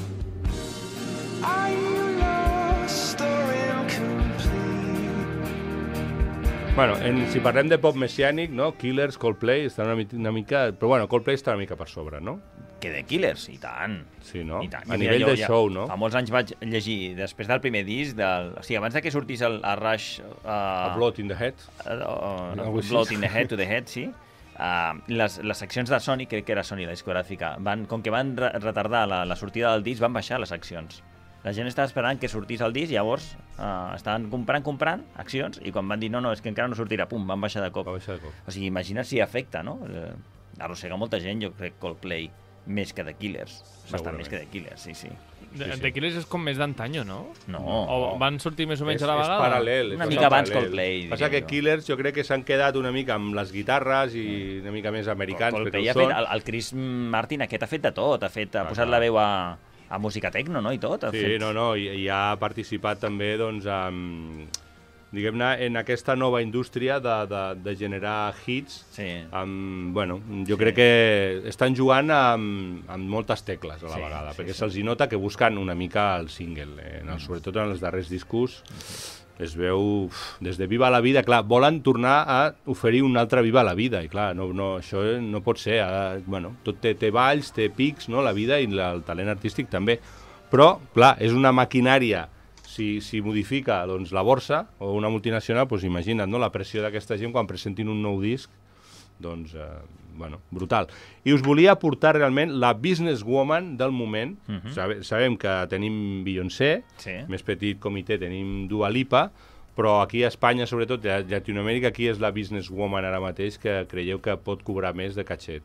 Bueno, en, si parlem de pop messiànic, no? Killers, Coldplay, estan una, mi- una mica... Però bueno, Coldplay està una mica per sobre, no? Que de Killers, i tant. Sí, no? I tant. A Jo, nivell mira, de jo, show, ja, no? Fa molts anys vaig llegir, després del primer disc, del, o sigui, abans de que sortís el, el Rush... Uh, A Blood in the Head. Uh, uh, Algo així. Blood in the Head to the Head, sí. Uh, les, les seccions de Sony, crec que era Sony, la discogràfica, van, com que van re retardar la, la sortida del disc, van baixar les accions. La gent estava esperant que sortís el disc, llavors uh, estaven comprant, comprant accions, i quan van dir no, no, és que encara no sortirà, pum, van baixar de cop. Va baixar de cop. O sigui, imagina't si afecta, no? Eh, arrossega molta gent, jo crec, Coldplay, més que The Killers. Bastant més que The Killers, sí, sí. De, sí, sí. The Killers és com més d'antanyo, no? No. O van sortir més o menys és, a la vegada? És paral·lel. Una és mica abans paral·lel. Coldplay, Passa diria que jo. Killers jo crec que s'han quedat una mica amb les guitarres i una mica més americans. Coldplay perquè ha ho fet, són. el, el Chris Martin aquest ha fet de tot, ha, fet, ha Ah, posat clar. la veu a, a música techno, no? I tot. Ha Sí, fet... no, no, i, i ha participat també, doncs, amb, diguem-ne, en aquesta nova indústria de, de, de generar hits. Sí. Amb, bueno, jo Sí. crec que estan jugant amb, amb moltes tecles a la Sí, vegada, sí, perquè sí. se'ls hi nota que busquen una mica el single, eh, en el, sobretot en els darrers discos. Es veu, uf, des de Viva la Vida, clar, volen tornar a oferir un altre Viva la Vida, i clar, no, no, això no pot ser, ara, bueno, tot té, té valls, té pics, no?, la vida, i la, el talent artístic també, però, clar, és una maquinària, si, si modifica, doncs, la borsa, o una multinacional, doncs imagina't, no?, la pressió d'aquesta gent quan presentin un nou disc, doncs, eh, bueno, brutal. I us volia aportar realment la businesswoman del moment. Uh -huh. Sabe, sabem que tenim Beyoncé, Sí. més petit comitè tenim Dua Lipa, però aquí a Espanya, sobretot, a Llatinoamèrica, qui és la businesswoman ara mateix que creieu que pot cobrar més de catxet?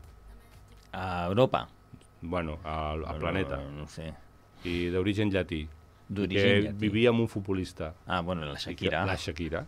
A Europa. Bueno, al, al No, planeta. No, no ho sé. I d'origen llatí. D'origen que llatí. vivia amb un futbolista. Ah, bueno, la Shakira. La Shakira.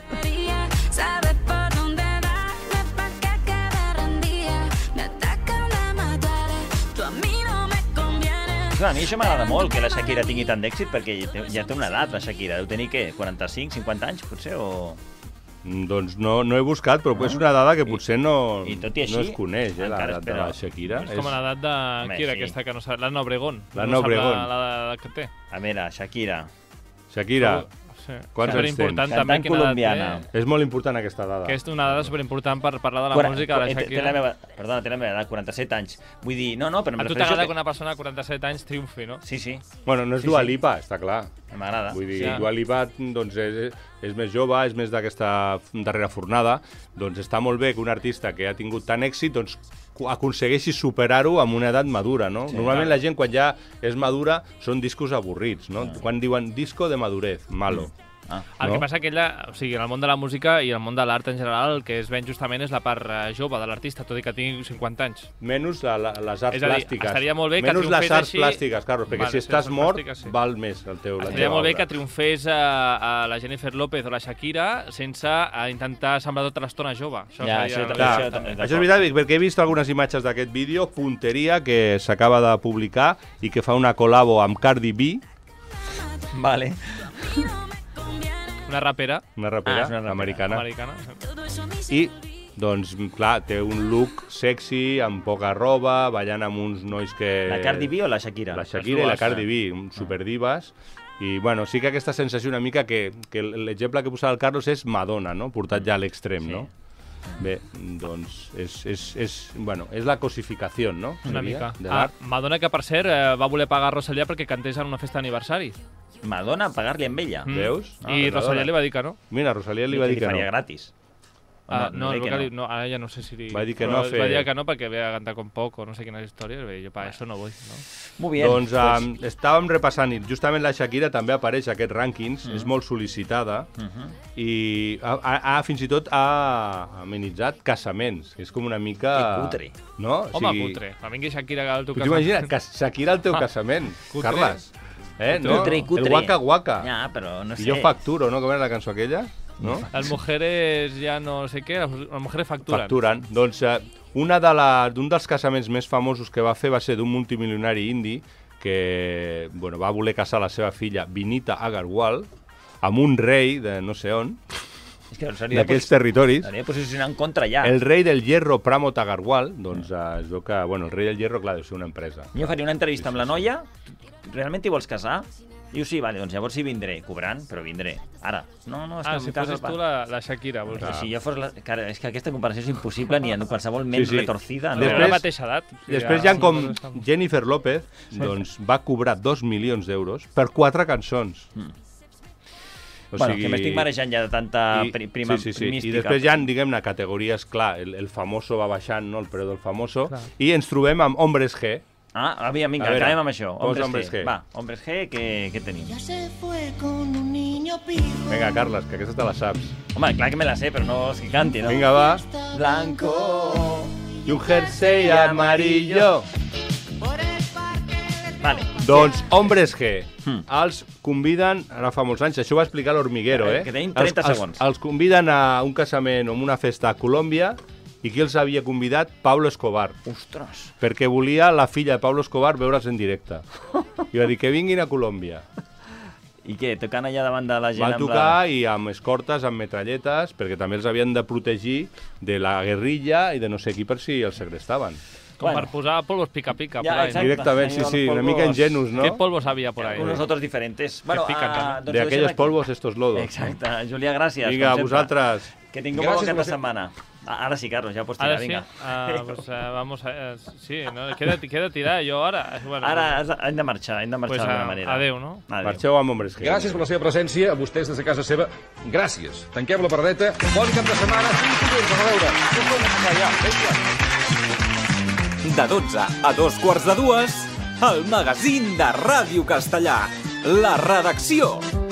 Sabe por dónde darle pa' que quede rendida. Me atacan de matar, tú a mí no me conviene. Clar, a mi això m'agrada molt, que la Shakira tingui tant d'èxit, perquè ja té, ja té una edat, la Shakira. Deu tenir, què, quaranta-cinc, cinquanta anys, potser, o... Mm, Doncs no, no he buscat, però és una dada que potser no, I tot i així, no es coneix, eh, encara l'edat de espera. la Shakira. És com l'edat de... Home, Qui era sí. aquesta que no sap? L'Anna Obregón. L'Anna no sap Obregón. La, la, la que té. A veure, Shakira. Shakira, Sí. quants anys tens? Superimportant també Cantant quina edat colombiana. té. És molt important aquesta dada. Que és una dada superimportant per parlar de la Quara- música de la té- té Shakira. la meva, perdona, té la meva edat, quaranta-set anys. Vull dir, no, no, però em A tu refereixo t'agrada que... que una persona de quaranta-set anys triomfi, no? Sí, sí, Bueno, no és Sí, Dua sí. Lipa, està clar. m'agrada. Vull dir, Sí. Dua Lipa, doncs, és, és més jove, és més d'aquesta darrera fornada, doncs està molt bé que un artista que ha tingut tant èxit doncs, aconsegueixi superar-ho amb una edat madura, no? Sí, Normalment clar. la gent quan ja és madura són discos avorrits, no? Ah. Quan diuen disco de madurez, malo. Mm. Ah. El No? que passa que ella, o sigui, en el món de la música i el món de l'art en general, el que es ven justament és la part eh, jove de l'artista, tot i que tingui cinquanta anys. Menys la, la, les arts És a dir, plàstiques. estaria molt bé que Menys les triomfés arts així- plàstiques, Carlos, perquè Vale, si sí, estàs les mort, plàstiques, sí. val més el teu, la Estaria teva molt bé obra. que triomfés a, a la Jennifer López o la Shakira sense a intentar semblar tota l'estona jove. Això Ja, seria... això Clar, Això també, això és veritat, perquè he vist algunes imatges d'aquest vídeo, Punteria, que s'acaba de publicar i que fa una col·labo amb Cardi B, Vale. Una rapera. una rapera, Ah, és una rapera. americana, Americana. i doncs, clar, té un look sexy, amb poca roba, ballant amb uns nois que... La Cardi B o la Shakira? La Shakira i la Les dues, Cardi B, superdivas. I, bueno, sí que aquesta sensació una mica que, que l'exemple que posava el Carlos és Madonna, no? Portat ja a l'extrem, Sí. no? Bé, doncs, és, és, és, bueno, és la cosificació, no? Una Seria, mica. de Ah, l'art. Madonna, que per cert eh, va voler pagar a Rosalía perquè cantés en una festa d'aniversari. Madonna, pagar-li amb ella. Mm. Veus? I Ah, Rosalía Madonna. li va dir que no. Mira, Rosalía li va dir que faria no. gratis. Ah, no, no, no, no, que que no. li- no, ara ja no sé si... Li... Va dir que però no a Va fer- dir que no perquè ve a cantar com poc o no sé quines històries. Bé, jo per això no vull, no? Molt bé. Doncs um, estàvem repassant i justament la Shakira també apareix a aquests rànquings, Mm. és molt sol·licitada Uh -huh. i ha, ha, ha, fins i tot ha amenitzat casaments. És com una mica... Que cutre. No? Home, cutre. Que vingui Shakira al teu Tu casament. t'imagines que Shakira al teu Ah, casament, cutre. Carles? Eh, no? Cutre, cutre. El guaca guaca. Ja, però no sé. I jo facturo, no? Com era la cançó aquella? No? Les mujeres ja no sé què, les mujeres facturen. Facturen. Doncs eh, una de la, d'un dels casaments més famosos que va fer va ser d'un multimilionari indi que bueno, va voler casar la seva filla Vinita Agarwal amb un rei de no sé on, És que s'hauria de d'aquells posi- territoris. s'hauria de posicionar en contra ja. El rei del hierro Pramod Agarwal, doncs eh, es veu que bueno, el rei del hierro, clar, deu ser una empresa. Jo faria una entrevista amb la noia. Realment t'hi vols casar? Diu, sí, vale, doncs llavors sí vindré, cobrant, però vindré. Ara. No, no, és que Ah, em si casa fossis el tu la, la Shakira, vols dir. Si jo fos la... Cara, és que aquesta comparació és impossible ni en qualsevol ment Sí, sí. retorcida. No? Després- la mateixa edat. Després Ja, hi ha com sí. Jennifer López, doncs va cobrar dos milions d'euros per quatre cançons. Mm. Bueno, que m'estic marejant ja de tanta pri prima sí, sí, sí. mística. I després hi ha, diguem-ne, categories, clar, el, el famoso va baixant, no?, el preu del famoso, Clar. i ens trobem amb Hombres G. Ah, aviam, vinga, A veure, acabem amb això. posa Hombres Hombres G. G. Va, Hombres G, què, què tenim? Se fue con un niño pijo. Vinga, Carles, que aquesta te la saps. Home, clar que me la sé, però no és que canti, no? Vinga, va. Blanco I un jersey amarillo. Vale. Doncs Hombres G. Hmm. Els conviden, ara fa molts anys, això ho va explicar l'Hormiguero, eh? Que tenim trenta els, segons. Els, els conviden a un casament o a una festa a Colòmbia i qui els havia convidat? Pablo Escobar. Ostres. Perquè volia la filla de Pablo Escobar veure'ls en directe. I va dir que vinguin a Colòmbia. I què, tocant allà davant de la gent Van amb tocar la... i amb escortes, amb metralletes, perquè també els havien de protegir de la guerrilla i de no sé qui per si els segrestaven. Com Bueno. per posar polvos pica-pica. Ja, por ahí, exacte. ¿no? Directament, sí, sí, una mica ingenus, no? ¿Qué polvos había por ahí? Unos otros diferentes. Bueno, pican, ah, també. doncs De ho deixem aquellos aquí. polvos, estos lodos. Exacte. Julià, gràcies. Vinga, com sempre. vosaltres. Que tingueu un bon Gràcies cap per de ser- setmana. Ah, Ara sí, Carlos, ja pots tirar, Ahora sí, vinga. ah, pues eh, vamos a... eh, sí, ¿no? Queda, queda tirar yo ahora. Bueno, Ara has- hem de marxar, hem de marxar pues, d'alguna ah, manera. adeu, no? Adeu. Marxeu amb Hombres G. Gràcies per la seva presència, a vostès des de casa seva. Gràcies. Tanquem la paradeta. Bon cap de setmana. Fins dilluns. A veure. Ja, vinga. De dotze a dos quarts de dues, el magazín de Ràdio Castellà. La redacció.